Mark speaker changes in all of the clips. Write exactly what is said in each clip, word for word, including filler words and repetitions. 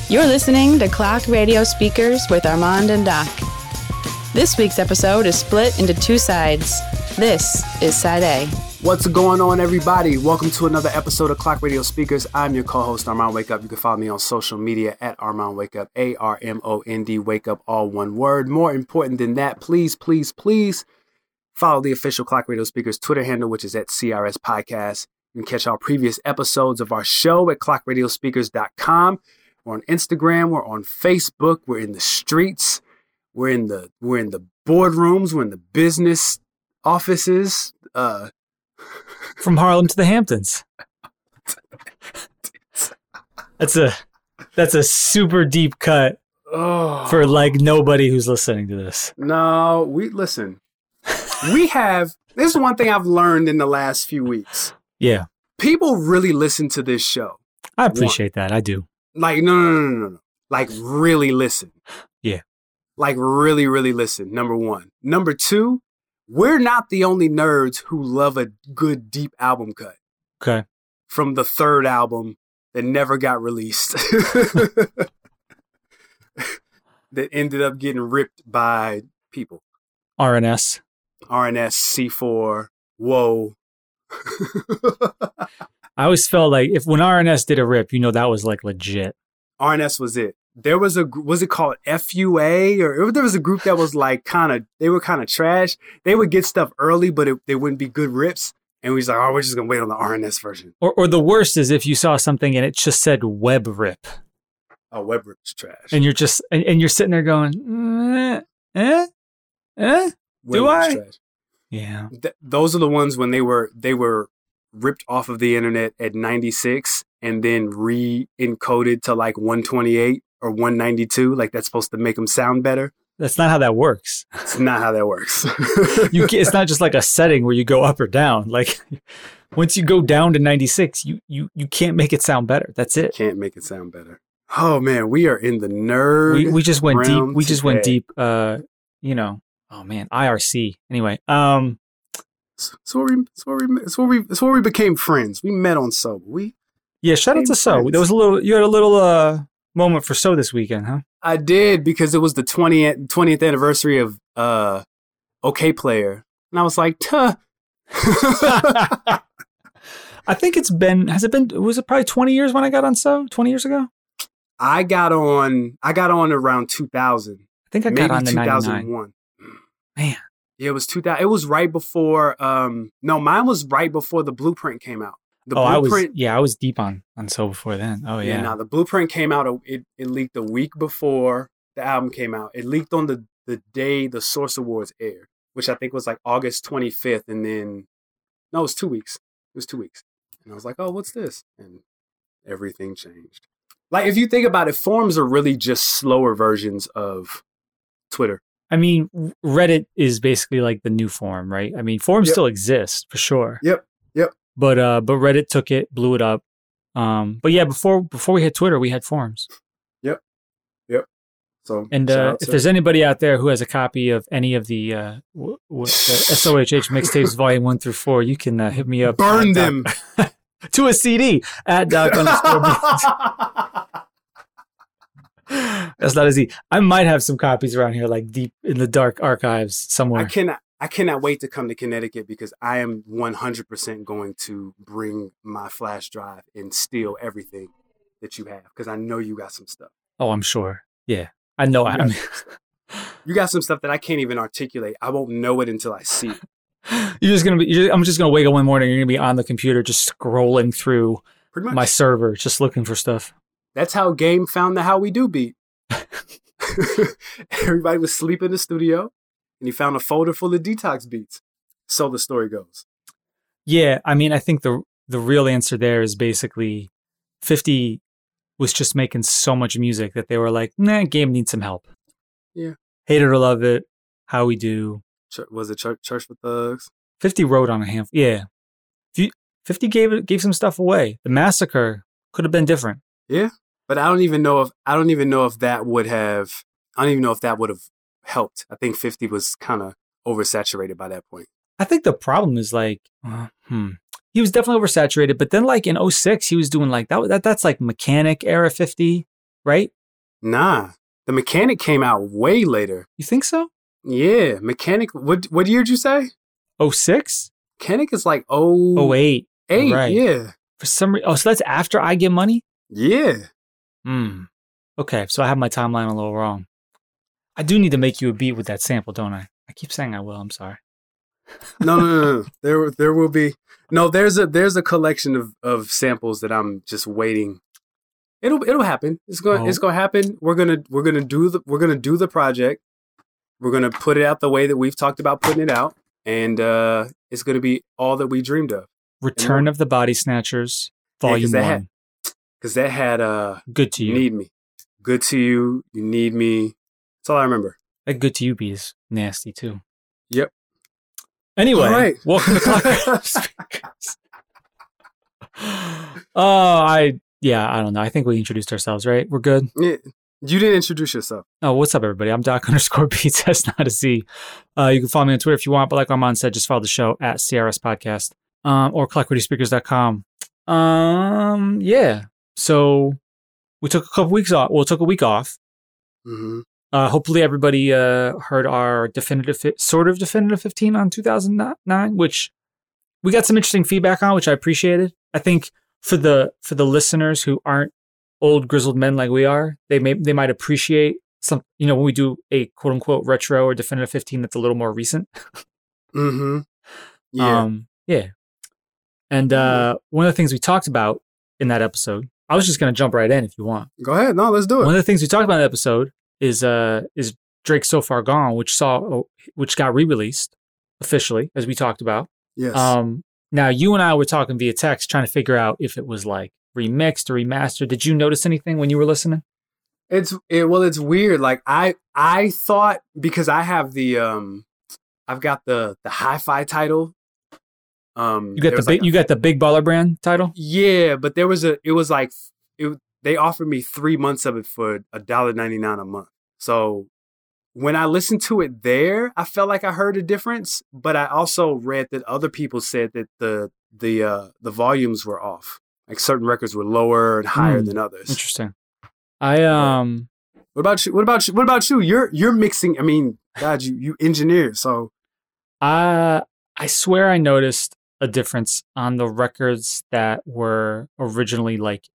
Speaker 1: You're listening to Clock Radio Speakers with Armand and Doc. This week's episode is split into two sides. This is Side A.
Speaker 2: What's going on, everybody? Welcome to another episode of Clock Radio Speakers. I'm your co-host, Armand Wake Up. You can follow me on social media at Armand Wake Up, A R M O N D Wake Up, all one word. More important than that, please, please, please follow the official Clock Radio Speakers Twitter handle, which is at C R S Podcast. You can catch our previous episodes of our show at clock radio speakers dot com. We're on Instagram. We're on Facebook. We're in the streets. We're in the we're in the boardrooms. We're in the business offices. Uh,
Speaker 3: From Harlem to the Hamptons. That's a that's a super deep cut
Speaker 2: oh.
Speaker 3: for like nobody who's listening to this.
Speaker 2: No, we listen. We have. This is one thing I've learned in the last few weeks.
Speaker 3: Yeah,
Speaker 2: people really listen to this show.
Speaker 3: I appreciate one. that. I do.
Speaker 2: Like no, no, no, no, no. Like really listen.
Speaker 3: Yeah.
Speaker 2: Like really, really listen. Number one. Number two. We're not the only nerds who love a good deep album cut.
Speaker 3: Okay.
Speaker 2: From the third album that never got released. That ended up getting ripped by people.
Speaker 3: R N S.
Speaker 2: R N S, C four, Whoa.
Speaker 3: I always felt like if when R N S did a rip, you know that was like legit.
Speaker 2: R N S was it. There was a, was it called F U A? Or there was a group that was like kind of, they were kind of trash. They would get stuff early, but it, they wouldn't be good rips. And we was like, oh, we're just going to wait on the R N S version.
Speaker 3: Or or the worst is if you saw something and it just said web rip.
Speaker 2: Oh, web rip's trash.
Speaker 3: And you're just, and, and you're sitting there going, eh, eh, eh, do I?
Speaker 2: Trash.
Speaker 3: Yeah.
Speaker 2: Th- those are the ones when they were, they were ripped off of the internet at ninety-six and then re-encoded to like one twenty-eight. Or one ninety-two, like that's supposed to make them sound better.
Speaker 3: That's not how that works.
Speaker 2: It's not how that works.
Speaker 3: you can't, it's not just like a setting where you go up or down. Like once you go down to ninety-six, you you you can't make it sound better. That's it.
Speaker 2: Can't make it sound better. Oh man, we are in the nerd.
Speaker 3: We we just went deep. We
Speaker 2: today.
Speaker 3: just went deep. Uh, you know. Oh man, I R C. Anyway, um,
Speaker 2: so, so we so we so we so we became friends. We met on Sober. We
Speaker 3: yeah. Shout out to So. There was a little. You had a little uh. moment for So this weekend, huh?
Speaker 2: I did because it was the twentieth, twentieth anniversary of uh, OK Player. And I was like, tuh.
Speaker 3: I think it's been, has it been, was it probably twenty years when I got on So? twenty years ago?
Speaker 2: I got on, I got on around two thousand.
Speaker 3: I think I got
Speaker 2: Maybe
Speaker 3: on in
Speaker 2: two thousand one.
Speaker 3: Man.
Speaker 2: Yeah, it was two thousand. It was right before, um, no, mine was right before the Blueprint came out. The
Speaker 3: oh,
Speaker 2: Blueprint,
Speaker 3: I was, yeah, I was deep on, on So before then. Oh, yeah.
Speaker 2: Yeah, now the Blueprint came out, it, it leaked a week before the album came out. It leaked on the, the day the Source Awards aired, which I think was like August twenty-fifth. And then, no, it was two weeks. It was two weeks. And I was like, oh, what's this? And everything changed. Like, if you think about it, forums are really just slower versions of Twitter.
Speaker 3: I mean, Reddit is basically like the new forum, right? I mean, forums
Speaker 2: yep.
Speaker 3: still exist for sure.
Speaker 2: Yep. Yep.
Speaker 3: But uh, but Reddit took it, blew it up. Um, but yeah, before before we had Twitter, we had forums.
Speaker 2: Yep, yep. So
Speaker 3: and uh, if there's anybody out there who has a copy of any of the, uh, w- w- the S O H H mixtapes, volume one through four, you can uh, hit me up.
Speaker 2: Burn them
Speaker 3: Doc, to a C D at Doc underscore Beats. That's not easy. I might have some copies around here, like deep in the dark archives somewhere.
Speaker 2: I cannot. I cannot wait to come to Connecticut because I am one hundred percent going to bring my flash drive and steal everything that you have because I know you got some stuff.
Speaker 3: Oh, I'm sure. Yeah, I know.
Speaker 2: You
Speaker 3: I
Speaker 2: got,
Speaker 3: mean,
Speaker 2: you got some stuff that I can't even articulate. I won't know it until I see it.
Speaker 3: You're just gonna be. You're, I'm just gonna wake up one morning. You're gonna be on the computer, just scrolling through my server, just looking for stuff.
Speaker 2: That's how Game found the How We Do beat. Everybody was sleeping in the studio. And he found a folder full of Detox beats. So the story goes.
Speaker 3: Yeah, I mean, I think the the real answer there is basically fifty was just making so much music that they were like, nah, Game needs some help.
Speaker 2: Yeah.
Speaker 3: Hate it or love it, How We Do.
Speaker 2: Ch- was it Church, Church for Thugs?
Speaker 3: fifty wrote on a handful. Yeah. fifty gave it, gave some stuff away. The Massacre could have been different.
Speaker 2: Yeah. But I don't even know if I don't even know if that would have I don't even know if that would have helped. I think fifty was kind of oversaturated by that point.
Speaker 3: I think the problem is like, uh, hmm, he was definitely oversaturated. But then like in oh six, he was doing like that. that that's like Mechanic era fifty, right?
Speaker 2: Nah, the Mechanic came out way later.
Speaker 3: You think so?
Speaker 2: Yeah, Mechanic. What what year did you say?
Speaker 3: oh six?
Speaker 2: Mechanic is like oh
Speaker 3: oh eight.
Speaker 2: eight.
Speaker 3: Right.
Speaker 2: Yeah.
Speaker 3: For some reason. Oh, so that's after I Get Money?
Speaker 2: Yeah.
Speaker 3: Hmm. Okay, so I have my timeline a little wrong. I do need to make you a beat with that sample, don't I? I keep saying I will. I'm sorry.
Speaker 2: no, no, no, no. There, there will be. No, there's a there's a collection of, of samples that I'm just waiting. It'll it'll happen. It's going
Speaker 3: Oh.
Speaker 2: it's going to happen. We're gonna we're gonna do the we're gonna do the project. We're gonna put it out the way that we've talked about putting it out, and uh, it's gonna be all that we dreamed of.
Speaker 3: Return of the Body Snatchers, Volume
Speaker 2: that
Speaker 3: One.
Speaker 2: had- Because that had uh,
Speaker 3: Good to
Speaker 2: you
Speaker 3: you.
Speaker 2: need me, good to you, you need me. That's all I remember.
Speaker 3: That Good to You beat is nasty too.
Speaker 2: Yep.
Speaker 3: Anyway,
Speaker 2: All right.
Speaker 3: welcome to Clock Radio Speakers. Oh, I yeah, I don't know. I think we introduced ourselves, right? We're good.
Speaker 2: Yeah. You didn't introduce yourself.
Speaker 3: Oh, what's up, everybody? I'm Doc underscore Beats. That's not a Z. Uh, you can follow me on Twitter if you want, but like Armand said, just follow the show at C R S Podcast um, or clock radio speakers dot com. Um, yeah. So we took a couple weeks off. Well, took a week off.
Speaker 2: Mm-hmm.
Speaker 3: Uh, hopefully, everybody uh, heard our definitive, fi- sort of definitive fifteen on two thousand nine, which we got some interesting feedback on, which I appreciated. I think for the for the listeners who aren't old grizzled men like we are, they may they might appreciate some. You know, when we do a quote unquote retro or definitive fifteen that's a little more recent.
Speaker 2: Mm-hmm. Yeah.
Speaker 3: Um, yeah. And uh, one of the things we talked about in that episode, I was just going to jump right in if you want.
Speaker 2: Go ahead. No, let's do it.
Speaker 3: One of the things we talked about in that episode is uh is Drake So Far Gone, which saw which got re-released officially, as we talked about.
Speaker 2: Yes.
Speaker 3: Um, now you and I were talking via text, trying to figure out if it was like remixed or remastered. Did you notice anything when you were listening?
Speaker 2: It's it well, it's weird. Like I I thought, because I have the um I've got the the hi-fi title. Um
Speaker 3: You got
Speaker 2: there
Speaker 3: the
Speaker 2: was
Speaker 3: big,
Speaker 2: like a-
Speaker 3: you got the Big Baller Brand title.
Speaker 2: Yeah, but there was a it was like it they offered me three months of it for a dollar ninety-nine a month. So when I listened to it there, I felt like I heard a difference, but I also read that other people said that the the uh the volumes were off. Like certain records were lower and higher
Speaker 3: Hmm.
Speaker 2: than others.
Speaker 3: Interesting. I um
Speaker 2: What about you? What about you? What about you? You're you're mixing. I mean, God, you you engineer. So
Speaker 3: I I swear I noticed a difference on the records that were originally like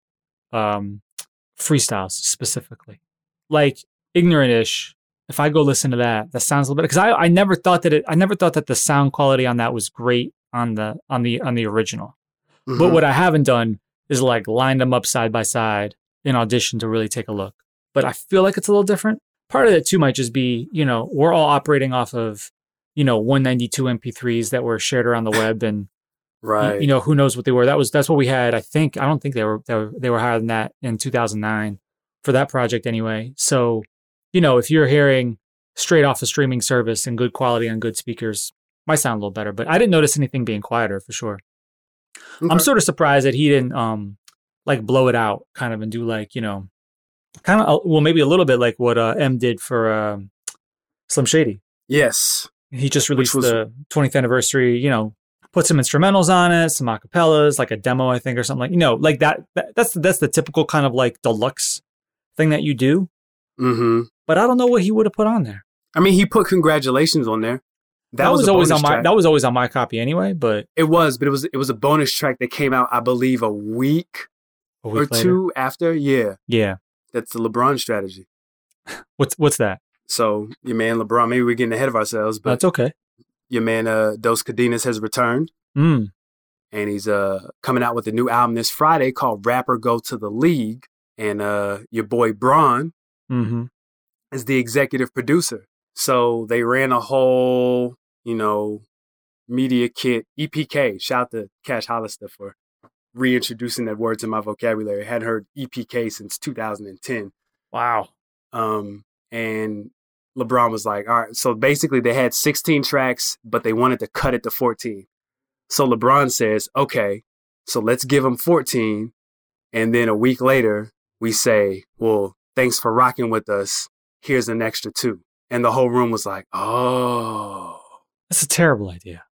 Speaker 3: um freestyles specifically, like Ignorant-ish. If I go listen to that, that sounds a little bit, because I, I never thought that it I never thought that the sound quality on that was great on the on the on the original. But
Speaker 2: Mhm.
Speaker 3: what I haven't done is like lined them up side by side in Audition to really take a look. But I feel like it's a little different. Part of it too might just be, you know, we're all operating off of, you know, one ninety-two M P threes that were shared around the web, and
Speaker 2: right,
Speaker 3: you know, who knows what they were. That was that's what we had. I think I don't think they were they were, they were higher than that in two thousand nine for that project anyway. So, you know, if you're hearing straight off a streaming service and good quality on good speakers, might sound a little better. But I didn't notice anything being quieter for sure.
Speaker 2: Okay.
Speaker 3: I'm sort of surprised that he didn't um like blow it out kind of and do like, you know, kind of well maybe a little bit like what uh, M did for um, Slim Shady.
Speaker 2: Yes,
Speaker 3: He just released
Speaker 2: was-
Speaker 3: the twentieth anniversary, you know, put some instrumentals on it, some acapellas, like a demo, I think, or something like, you know, like that, that that's that's the typical kind of like deluxe thing that you do.
Speaker 2: Mm-hmm.
Speaker 3: But I don't know what he would have put on there.
Speaker 2: I mean, he put congratulations on there.
Speaker 3: That, was,
Speaker 2: a
Speaker 3: always
Speaker 2: bonus
Speaker 3: on my
Speaker 2: track.
Speaker 3: that was always on my copy anyway, but
Speaker 2: It was, but it was it was a bonus track that came out, I believe, a week,
Speaker 3: a
Speaker 2: or
Speaker 3: week later.
Speaker 2: two after. Yeah,
Speaker 3: Yeah.
Speaker 2: that's the LeBron strategy.
Speaker 3: What's what's that?
Speaker 2: So your man LeBron, maybe we're getting ahead of ourselves, but
Speaker 3: That's okay.
Speaker 2: your man uh, Dos Cadenas has returned,
Speaker 3: Mm.
Speaker 2: and he's uh coming out with a new album this Friday called Rapper Go to the League, and uh your boy Braun
Speaker 3: Mm-hmm.
Speaker 2: is the executive producer. So they ran a whole, you know, media kit, E P K. Shout out to Cash Hollister for reintroducing that word to my vocabulary. I hadn't heard E P K since two thousand ten.
Speaker 3: Wow.
Speaker 2: Um, and LeBron was like, all right, so basically they had sixteen tracks, but they wanted to cut it to fourteen. So LeBron says, okay, so let's give them fourteen. And then a week later, we say, well, thanks for rocking with us. Here's an extra two. And the whole room was like, oh.
Speaker 3: That's a terrible idea.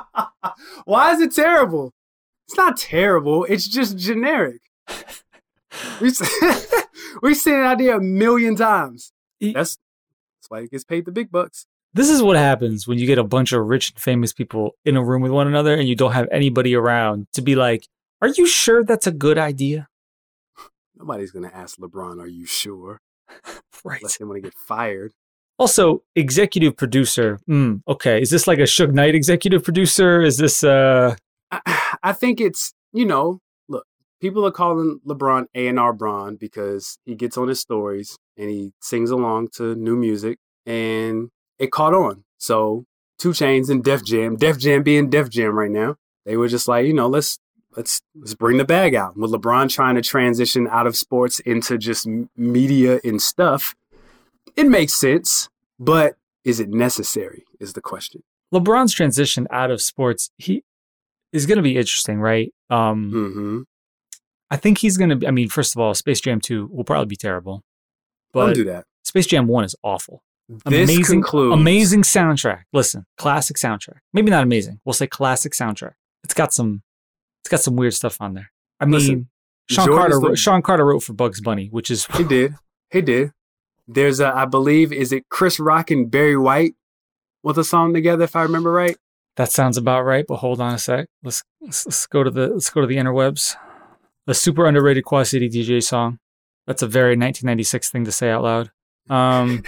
Speaker 2: Why is it terrible? It's not terrible. It's just generic. We've we've seen it out there a million times.
Speaker 3: He-
Speaker 2: That's that's why he gets paid the big bucks.
Speaker 3: This is what happens when you get a bunch of rich and famous people in a room with one another and you don't have anybody around to be like, are you sure that's a good idea?
Speaker 2: Nobody's gonna ask LeBron, "Are you sure?"
Speaker 3: Right.
Speaker 2: Unless they want to get fired.
Speaker 3: Also, executive producer. Mm, okay. Is this like a Suge Knight executive producer? Is this uh
Speaker 2: I, I think it's, you know, look, people are calling LeBron A and R Bron because he gets on his stories and he sings along to new music, and it caught on. So two Chainz and Def Jam, Def Jam being Def Jam right now, they were just like, you know, let's let's let's bring the bag out. With LeBron trying to transition out of sports into just m- media and stuff, it makes sense, but is it necessary is the question.
Speaker 3: LeBron's transition out of sports, he is going to be interesting, right? Um,
Speaker 2: Mm-hmm.
Speaker 3: I think he's going to be, I mean, first of all, Space Jam two will probably be terrible.
Speaker 2: Don't
Speaker 3: But
Speaker 2: do that.
Speaker 3: Space Jam one is awful.
Speaker 2: This
Speaker 3: Amazing,
Speaker 2: concludes.
Speaker 3: amazing soundtrack. Listen, classic soundtrack. Maybe not amazing. We'll say classic soundtrack. It's got some, it's got some weird stuff on there. I mean,
Speaker 2: Listen,
Speaker 3: Sean
Speaker 2: Jordan's
Speaker 3: Carter,
Speaker 2: the-
Speaker 3: wrote, Sean Carter wrote for Bugs Bunny, which is
Speaker 2: He did. He did. There's a, I believe, is it Chris Rock and Barry White with a song together, if I remember right?
Speaker 3: that sounds about right. But hold on a sec. Let's let's, let's go to the let's go to the interwebs. A super underrated Quad City D J song. That's a very nineteen ninety-six thing to say out loud. Um,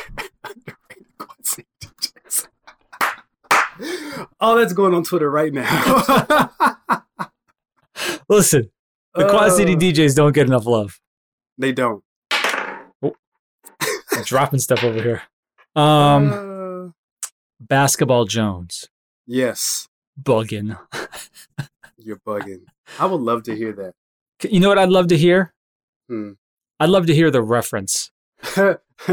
Speaker 2: Oh, that's going on Twitter right now.
Speaker 3: listen, the Quad City
Speaker 2: Uh,
Speaker 3: D Js don't get enough love.
Speaker 2: They don't.
Speaker 3: I'm dropping stuff over here. Um,
Speaker 2: Uh,
Speaker 3: Basketball Jones,
Speaker 2: yes,
Speaker 3: bugging.
Speaker 2: you're bugging. I would love to hear that.
Speaker 3: You know what I'd love to hear?
Speaker 2: Hmm.
Speaker 3: I'd love to hear the reference.
Speaker 2: Hold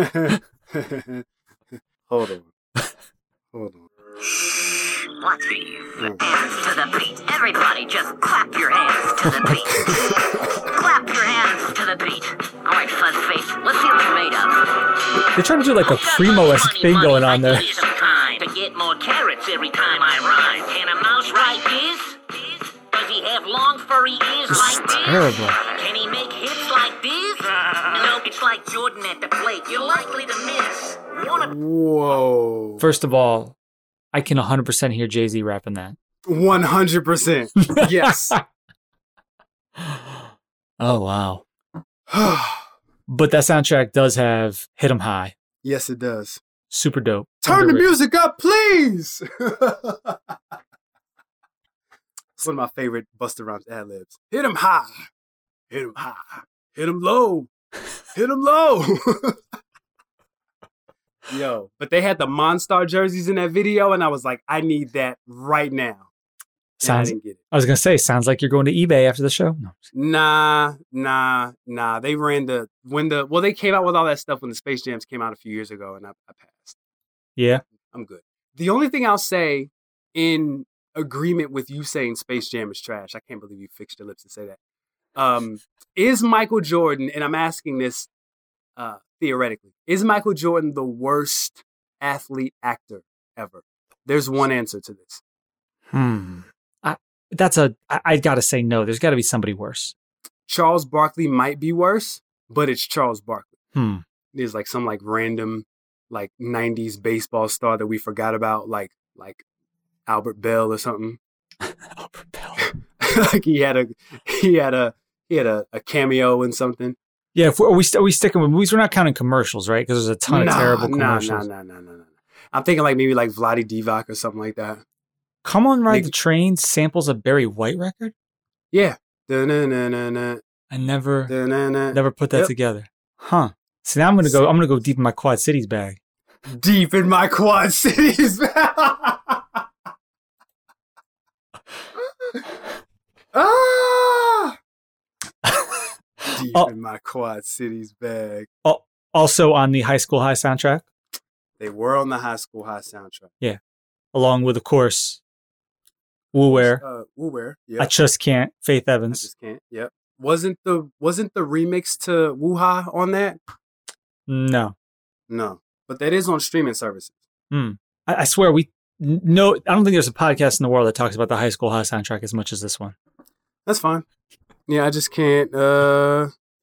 Speaker 2: on. Hold on.
Speaker 4: Let's see. Hands to the beat. Everybody just clap your hands to the beat. Clap your hands to the beat. All right, Fuzzface, let's see what you're made of.
Speaker 3: They're trying to do like a primo-esque thing going on there.
Speaker 4: To get more carrots every time I rhyme. Can a mouse write this? Does he have long furry ears
Speaker 3: This is
Speaker 4: like this?
Speaker 3: terrible.
Speaker 4: Can he make hits like this? No, it's like Jordan at the plate. You're likely to miss. Wanna
Speaker 2: Whoa.
Speaker 3: First of all, I can one hundred percent hear Jay-Z rapping that.
Speaker 2: one hundred percent. Yes.
Speaker 3: Oh, wow. But that soundtrack does have Hit 'em High.
Speaker 2: Yes, it does.
Speaker 3: Super dope.
Speaker 2: Turn the
Speaker 3: Underrated.
Speaker 2: music up, please. It's one of my favorite Busta Rhymes ad libs. Hit 'em high. Hit 'em high. Hit 'em low. Hit 'em low. Yo, but they had the Monstar jerseys in that video, and I was like, I need that right now. And I
Speaker 3: Sounds,
Speaker 2: didn't get it.
Speaker 3: I was going to say, sounds like you're going to eBay after the show. No.
Speaker 2: Nah, nah, nah. They ran the when the well, they came out with all that stuff when the Space Jams came out a few years ago, and I, I passed.
Speaker 3: Yeah.
Speaker 2: I'm good. The only thing I'll say in agreement with you saying Space Jam is trash, I can't believe you fixed your lips to say that, um, is Michael Jordan, and I'm asking this uh, theoretically, is Michael Jordan the worst athlete actor ever? There's one answer to this.
Speaker 3: Hmm. I, that's a, I, I got to say no. There's got to be somebody worse.
Speaker 2: Charles Barkley might be worse, but it's Charles Barkley.
Speaker 3: Hmm.
Speaker 2: There's like some like random like nineties baseball star that we forgot about, like like Albert Bell or something.
Speaker 3: Albert Bell.
Speaker 2: Like he had a he had a he had a, a cameo in something.
Speaker 3: Yeah, if we're, are we st- are we sticking with movies? We're not counting commercials, right? Because there's a ton
Speaker 2: Nah,
Speaker 3: of terrible
Speaker 2: nah,
Speaker 3: commercials.
Speaker 2: Nah, nah, nah, nah, nah. I'm thinking like maybe like Vladi Divac or something like that.
Speaker 3: Come on, Ride
Speaker 2: Nick-
Speaker 3: the Train samples a Barry White record.
Speaker 2: Yeah. Da-na-na-na-na,
Speaker 3: I never,
Speaker 2: da-na-na.
Speaker 3: never put that
Speaker 2: Yep.
Speaker 3: together. Huh. So now I'm gonna go. I'm gonna go deep in my Quad Cities bag.
Speaker 2: Deep in my Quad Cities. Ah! Deep
Speaker 3: Oh.
Speaker 2: in my Quad Cities bag.
Speaker 3: Also on the High School High soundtrack,
Speaker 2: They were on the High School High soundtrack.
Speaker 3: along with, of course, Woo Wear,
Speaker 2: Uh, Woo Wear. Yeah.
Speaker 3: I Just Can't, Faith
Speaker 2: I
Speaker 3: Evans.
Speaker 2: just can't. Yep. Wasn't the wasn't the remix to Woo Ha on that?
Speaker 3: No.
Speaker 2: No. But that is on streaming services.
Speaker 3: I, I swear we n- no. I don't think there's a podcast in the world that talks about the High School High soundtrack as much as this one.
Speaker 2: That's fine. Yeah, I just can't. Uh,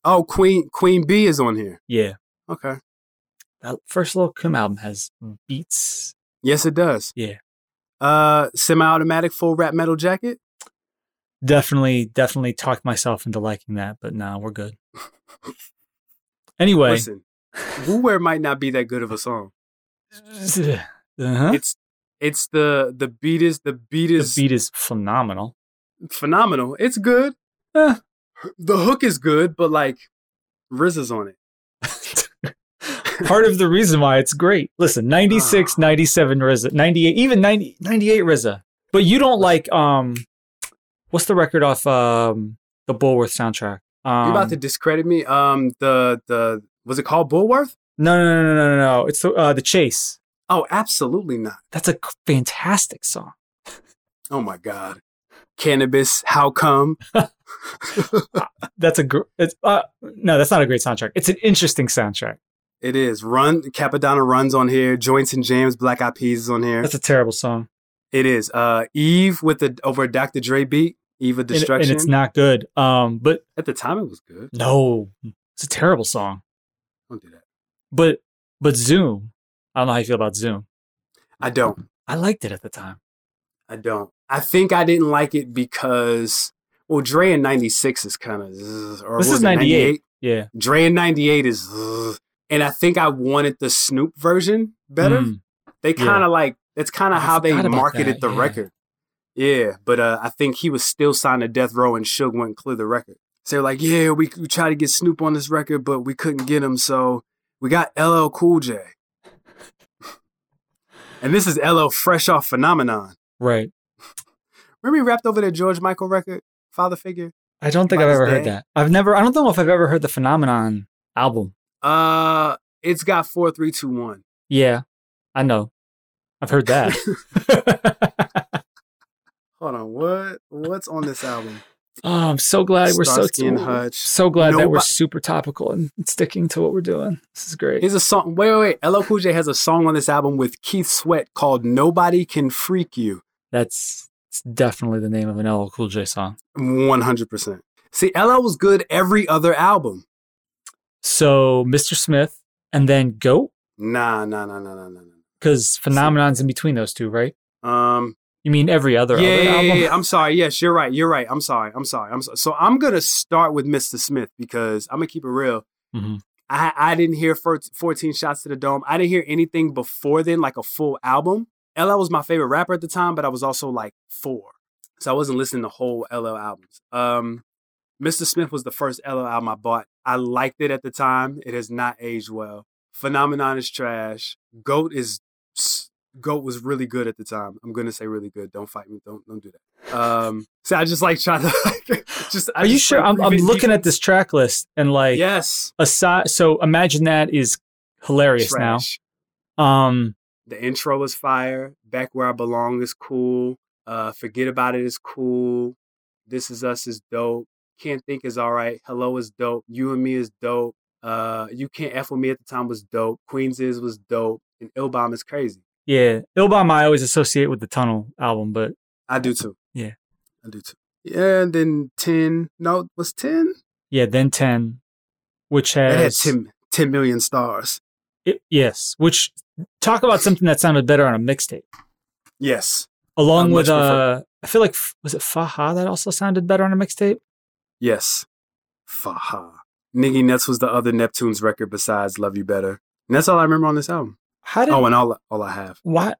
Speaker 2: Oh, Queen Queen Bee is on here.
Speaker 3: Yeah.
Speaker 2: Okay.
Speaker 3: That first Lil Kim album has beats.
Speaker 2: Yes, it does.
Speaker 3: Yeah.
Speaker 2: Uh, semi-automatic full rap metal jacket.
Speaker 3: Definitely, definitely talked myself into liking that, but no, we're good. Anyway.
Speaker 2: Listen, Woo Wear might not be that good of a song.
Speaker 3: Uh-huh.
Speaker 2: It's it's the the beat is the beat is
Speaker 3: The beat is phenomenal.
Speaker 2: phenomenal. It's good.
Speaker 3: Eh.
Speaker 2: The hook is good, but like R Z A's on it.
Speaker 3: Part of the reason why it's great. Listen, ninety-six, ninety-seven R Z A, ninety-eight, even ninety, ninety-eight R Z A. But you don't like, um, what's the record off um, the Bullworth soundtrack? Um,
Speaker 2: You about to discredit me? Um, the the was it called Bullworth?
Speaker 3: No, no, no, no, no, no, no. It's the, uh, the Chase.
Speaker 2: Oh, absolutely not.
Speaker 3: That's a fantastic song.
Speaker 2: Oh my God. Cannabis, how come?
Speaker 3: That's a gr- it's uh, no, that's not a great soundtrack. It's an interesting soundtrack.
Speaker 2: It is. Run, Capadonna Runs on here. Joints and Jams, Black Eyed Peas is on here.
Speaker 3: That's a terrible song.
Speaker 2: It is. Uh, Eve with the over a Doctor Dre beat. Eve of
Speaker 3: And,
Speaker 2: Destruction.
Speaker 3: and it's not good. Um, but
Speaker 2: At the time, it was good.
Speaker 3: no, it's a terrible song.
Speaker 2: Don't do that.
Speaker 3: But but Zoom, I don't know how you feel about Zoom.
Speaker 2: I don't.
Speaker 3: I liked it at the time.
Speaker 2: I don't. I think I didn't like it because, well, Dre in ninety-six is kind of. Or
Speaker 3: This
Speaker 2: was
Speaker 3: is
Speaker 2: it
Speaker 3: ninety-eight. Yeah.
Speaker 2: Dre in ninety-eight is. Ugh. And I think I wanted the Snoop version better.
Speaker 3: Mm.
Speaker 2: They kind of
Speaker 3: Yeah.
Speaker 2: like, that's kind
Speaker 3: I
Speaker 2: of how they
Speaker 3: forgot about
Speaker 2: marketed
Speaker 3: that,
Speaker 2: the
Speaker 3: yeah.
Speaker 2: record. Yeah, but uh, I think he was still signed to Death Row and Suge wouldn't clear the record. So they're like, yeah, we, we tried to get Snoop on this record, but we couldn't get him, so we got L L Cool J. And this is L L fresh off Phenomenon.
Speaker 3: Right.
Speaker 2: Remember he rapped over that George Michael record, Father Figure?
Speaker 3: I don't think
Speaker 2: About
Speaker 3: I've
Speaker 2: his
Speaker 3: ever heard
Speaker 2: day?
Speaker 3: that. I've never, I don't know if I've ever heard the Phenomenon album.
Speaker 2: Uh, it's got four, three, two, one.
Speaker 3: Yeah, I know. I've heard that.
Speaker 2: Hold on, what? What's on this album?
Speaker 3: Oh, I'm so glad we're so
Speaker 2: Starsky and Hutch.
Speaker 3: so glad that we're
Speaker 2: Nobo-
Speaker 3: super topical and sticking to what we're doing. This is great.
Speaker 2: Here's a song. Wait, wait, wait. L L Cool J has a song on this album with Keith Sweat called "Nobody Can Freak You."
Speaker 3: That's it's definitely the name of an L L Cool J song.
Speaker 2: One hundred percent. See, L L was good every other album.
Speaker 3: So Mister Smith and then Goat,
Speaker 2: Nah, nah, nah, nah, nah, nah,
Speaker 3: because Phenomenon's in between those two, right?
Speaker 2: nah. Um,
Speaker 3: You mean every other
Speaker 2: yeah,
Speaker 3: other
Speaker 2: yeah,
Speaker 3: album?
Speaker 2: yeah, yeah. I'm sorry. Yes, you're right. You're right. I'm sorry. I'm sorry. I'm sorry. So I'm gonna start with Mister Smith because I'm gonna keep it real.
Speaker 3: Mhm.
Speaker 2: I I didn't hear fourteen Shots to the Dome. I didn't hear anything before then, like a full album. L L was my favorite rapper at the time, but I was also like four, so I wasn't listening to whole L L albums. Um, Mister Smith was the first L L album I bought. I liked it at the time. It has not aged well. Phenomenon is trash. Goat is Goat was really good at the time. I'm gonna say really good. Don't fight me. Don't don't do that. Um, so I just like try to like, just. I
Speaker 3: Are you
Speaker 2: just
Speaker 3: sure?
Speaker 2: play
Speaker 3: I'm, I'm
Speaker 2: prevent
Speaker 3: looking at
Speaker 2: defense.
Speaker 3: this track list and like
Speaker 2: Yes,
Speaker 3: aside. So Imagine That is hilarious
Speaker 2: trash.
Speaker 3: now. Um,
Speaker 2: The intro is fire. Back Where I Belong is cool. Uh, Forget About It is cool. This Is Us is dope. Can't Think is all right. Hello is dope. You and Me is dope. Uh, You Can't F With Me at the time was dope. Queens Is was dope. And Illbomb is crazy.
Speaker 3: yeah, Illbomb I always associate with the Tunnel album, but
Speaker 2: I do too.
Speaker 3: Yeah.
Speaker 2: I do too. Yeah, and then ten. No, was ten?
Speaker 3: yeah, then ten, which
Speaker 2: That had
Speaker 3: has
Speaker 2: ten, ten million stars.
Speaker 3: it, yes, which talk about something that sounded better on a mixtape.
Speaker 2: Yes.
Speaker 3: Along
Speaker 2: I
Speaker 3: with
Speaker 2: much
Speaker 3: uh, I feel like was it Faha that also sounded better on a mixtape?
Speaker 2: Yes. Faha. Niggy Nuts was the other Neptune's record besides Love You Better. And that's all I remember on this album.
Speaker 3: How did
Speaker 2: Oh, and all all I have.
Speaker 3: why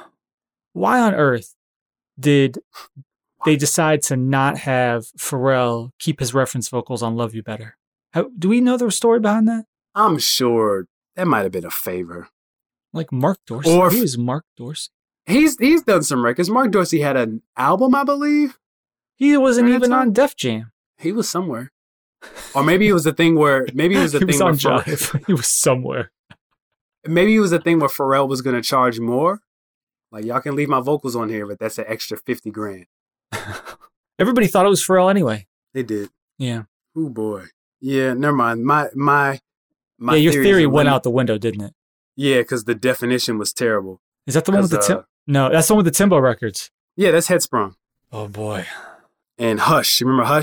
Speaker 3: why on earth did they decide to not have Pharrell keep his reference vocals on Love You Better? How, do we know the story behind that?
Speaker 2: I'm sure that might have been a favor.
Speaker 3: Like Mark Dorsey.
Speaker 2: Or
Speaker 3: Who
Speaker 2: f-
Speaker 3: is Mark Dorsey?
Speaker 2: He's he's done some records. Mark Dorsey had an album, I believe.
Speaker 3: He wasn't
Speaker 2: Right,
Speaker 3: even
Speaker 2: that's
Speaker 3: on Def Jam.
Speaker 2: He was somewhere. Or maybe it was the thing where maybe it was the
Speaker 3: he
Speaker 2: thing
Speaker 3: was
Speaker 2: where
Speaker 3: on
Speaker 2: Pharrell,
Speaker 3: Jive. He was somewhere.
Speaker 2: maybe it was the thing where Pharrell was gonna charge more. Like y'all can leave my vocals on here, but that's an extra fifty grand.
Speaker 3: Everybody thought it was Pharrell anyway.
Speaker 2: They did.
Speaker 3: Yeah.
Speaker 2: Oh boy. Yeah, never mind. My my my
Speaker 3: yeah, your
Speaker 2: theories
Speaker 3: theory
Speaker 2: are
Speaker 3: went
Speaker 2: lim-
Speaker 3: out the window, didn't it?
Speaker 2: Yeah, because the definition was terrible.
Speaker 3: Is that the one with the
Speaker 2: 'Cause,
Speaker 3: Tim?
Speaker 2: uh,
Speaker 3: No, that's the one with the Timbo records.
Speaker 2: Yeah, that's Headsprung.
Speaker 3: Oh boy.
Speaker 2: And Hush. You remember Hush?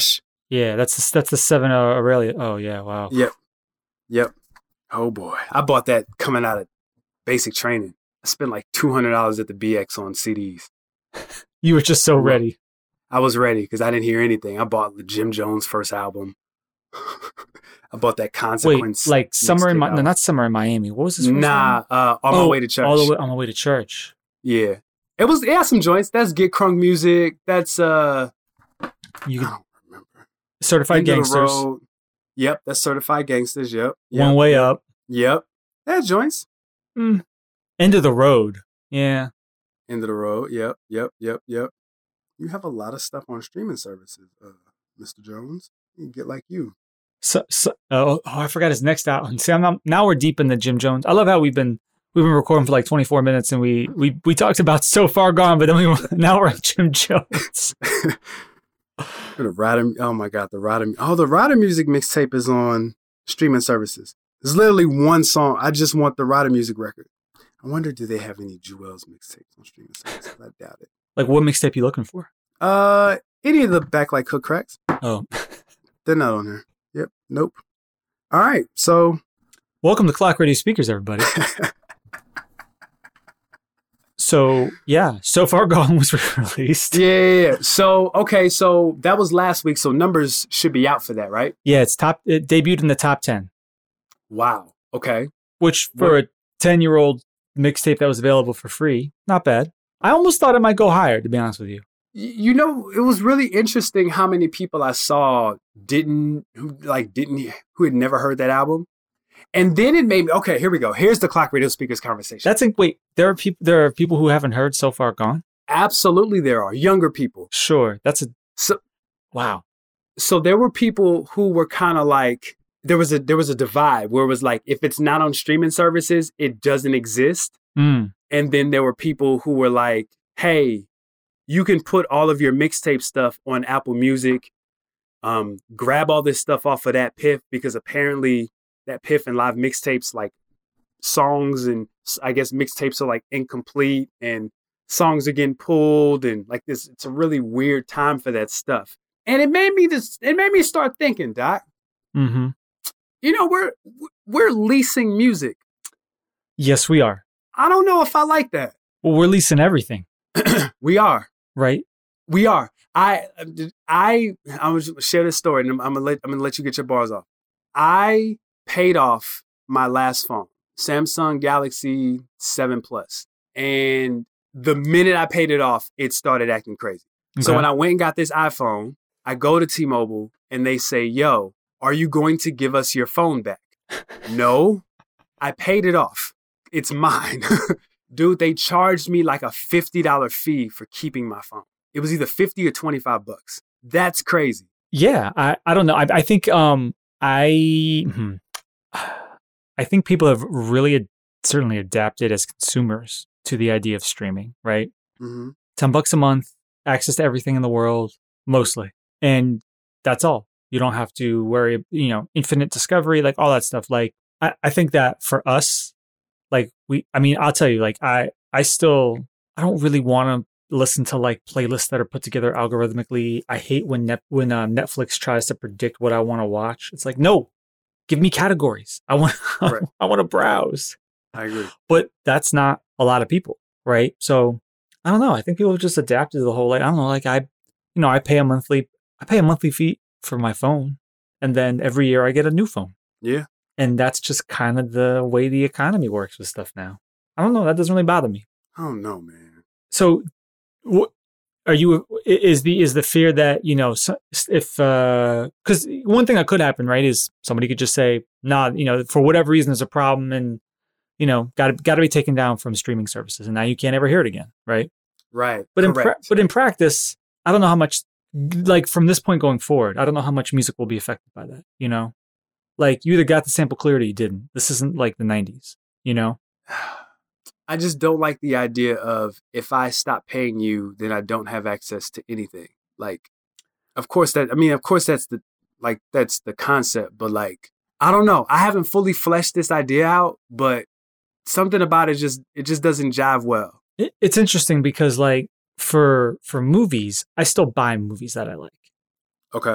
Speaker 3: Yeah, that's the, that's the seven uh, Aurelia. Oh yeah, wow.
Speaker 2: Yep. Yep. Oh boy. I bought that coming out of basic training. I spent like two hundred dollars at the B X on C Ds.
Speaker 3: You were just so ready.
Speaker 2: I was ready because I didn't hear anything. I bought Jim Jones' first album. I bought that Consequence.
Speaker 3: Wait, like Summer in Mi- no, not Summer in Miami. What was this?
Speaker 2: Nah, uh, On My
Speaker 3: oh,
Speaker 2: Way to Church.
Speaker 3: All the way, on my way to church.
Speaker 2: Yeah, it was. It had some joints. That's Get Crunk Music. That's uh,
Speaker 3: you
Speaker 2: I don't remember.
Speaker 3: Certified
Speaker 2: End of the
Speaker 3: Gangsters.
Speaker 2: Road. Yep, that's Certified Gangsters. Yep. yep.
Speaker 3: One Way Up.
Speaker 2: Yep, that joints.
Speaker 3: Mm. End of the Road. Yeah.
Speaker 2: End of the Road. Yep, yep, yep, yep. You have a lot of stuff on streaming services, uh, Mister Jones. You can get like you.
Speaker 3: So, so oh, oh, I forgot his next album. See, I'm not, now we're deep in the Jim Jones. I love how we've been we've been recording for like twenty-four minutes, and we we we talked about So Far Gone, but then we now we're on Jim Jones.
Speaker 2: the Rider, oh my God, the Rider. Oh, the Rider Music mixtape is on streaming services. There's literally one song. I just want the Rider Music record. I wonder, do they have any Jewel's mixtapes on streaming services? I doubt it.
Speaker 3: Like, what mixtape you looking for?
Speaker 2: Uh, any of the Back Like Cook Cracks.
Speaker 3: Oh,
Speaker 2: they're not on there. Yep. Nope. All right. So,
Speaker 3: welcome to Clock Radio Speakers, everybody. So, yeah, So Far Gone was released.
Speaker 2: Yeah, yeah, yeah. So, okay. So that was last week. So numbers should be out for that, right?
Speaker 3: Yeah, it's top. It debuted in the top ten.
Speaker 2: Wow. Okay.
Speaker 3: Which for what? a ten-year-old mixtape that was available for free, not bad. I almost thought it might go higher, to be honest with you.
Speaker 2: You know, it was really interesting how many people I saw didn't, who like didn't, who had never heard that album. And then it made me, okay, here we go. Here's the Clock Radio Speakers conversation.
Speaker 3: That's, a, wait, there are people, there are people who haven't heard So Far Gone?
Speaker 2: Absolutely there are. Younger people.
Speaker 3: Sure. That's a,
Speaker 2: so,
Speaker 3: wow.
Speaker 2: So there were people who were kind of like, there was a, there was a divide where it was like, if it's not on streaming services, it doesn't exist.
Speaker 3: Mm.
Speaker 2: And then there were people who were like, hey, you can put all of your mixtape stuff on Apple Music. Um, grab all this stuff off of that Piff, because apparently that Piff and Live mixtapes, like songs and I guess mixtapes are like incomplete and songs are getting pulled and like this. It's a really weird time for that stuff. And it made me just, it made me start thinking, Doc,
Speaker 3: mm-hmm.
Speaker 2: you know, we're, we're leasing music.
Speaker 3: Yes, we are.
Speaker 2: I don't know if I like that.
Speaker 3: Well, we're leasing everything.
Speaker 2: We are.
Speaker 3: Right.
Speaker 2: We are. I, I, I'm going to share this story and I'm, I'm going to let, I'm going to let you get your bars off. I paid off my last phone, Samsung Galaxy seven Plus. And the minute I paid it off, it started acting crazy. Okay. So when I went and got this iPhone, I go to T-Mobile and they say, yo, are you going to give us your phone back? No, I paid it off. It's mine. Dude, they charged me like a fifty dollars fee for keeping my phone. It was either fifty or twenty-five bucks. That's crazy.
Speaker 3: Yeah, I, I don't know. I, I think um I hmm, I think people have really ad- certainly adapted as consumers to the idea of streaming, right?
Speaker 2: Mm-hmm.
Speaker 3: ten bucks a month, access to everything in the world, mostly. And that's all. You don't have to worry, you know, infinite discovery, like all that stuff. Like, I, I think that for us, like we, I mean, I'll tell you, like I, I still, I don't really want to listen to like playlists that are put together algorithmically. I hate when net, when uh, Netflix tries to predict what I want to watch. It's like, no, give me categories. I want, right. I want to browse.
Speaker 2: I agree.
Speaker 3: But that's not a lot of people, right? So I don't know. I think people have just adapted to the whole, like, I don't know, like I, you know, I pay a monthly, I pay a monthly fee for my phone. And then every year I get a new phone.
Speaker 2: Yeah.
Speaker 3: And that's just kind of the way the economy works with stuff now. I don't know. That doesn't really bother me.
Speaker 2: I don't know, man.
Speaker 3: So, what are you? Is the is the fear that, you know, if because uh, one thing that could happen, right, is somebody could just say, nah, you know, for whatever reason, there's a problem, and you know, got to got to be taken down from streaming services, and now you can't ever hear it again, right?
Speaker 2: Right.
Speaker 3: But Correct. in pra- but in practice, I don't know how much, like from this point going forward, I don't know how much music will be affected by that. You know. Like, you either got the sample clear or you didn't. This isn't like the nineties, you know?
Speaker 2: I just don't like the idea of, if I stop paying you, then I don't have access to anything. Like, of course that, I mean, of course that's the, like, that's the concept. But like, I don't know. I haven't fully fleshed this idea out, but something about it just, it just doesn't jive well.
Speaker 3: It, it's interesting because like, for, for movies, I still buy movies that I like.
Speaker 2: Okay.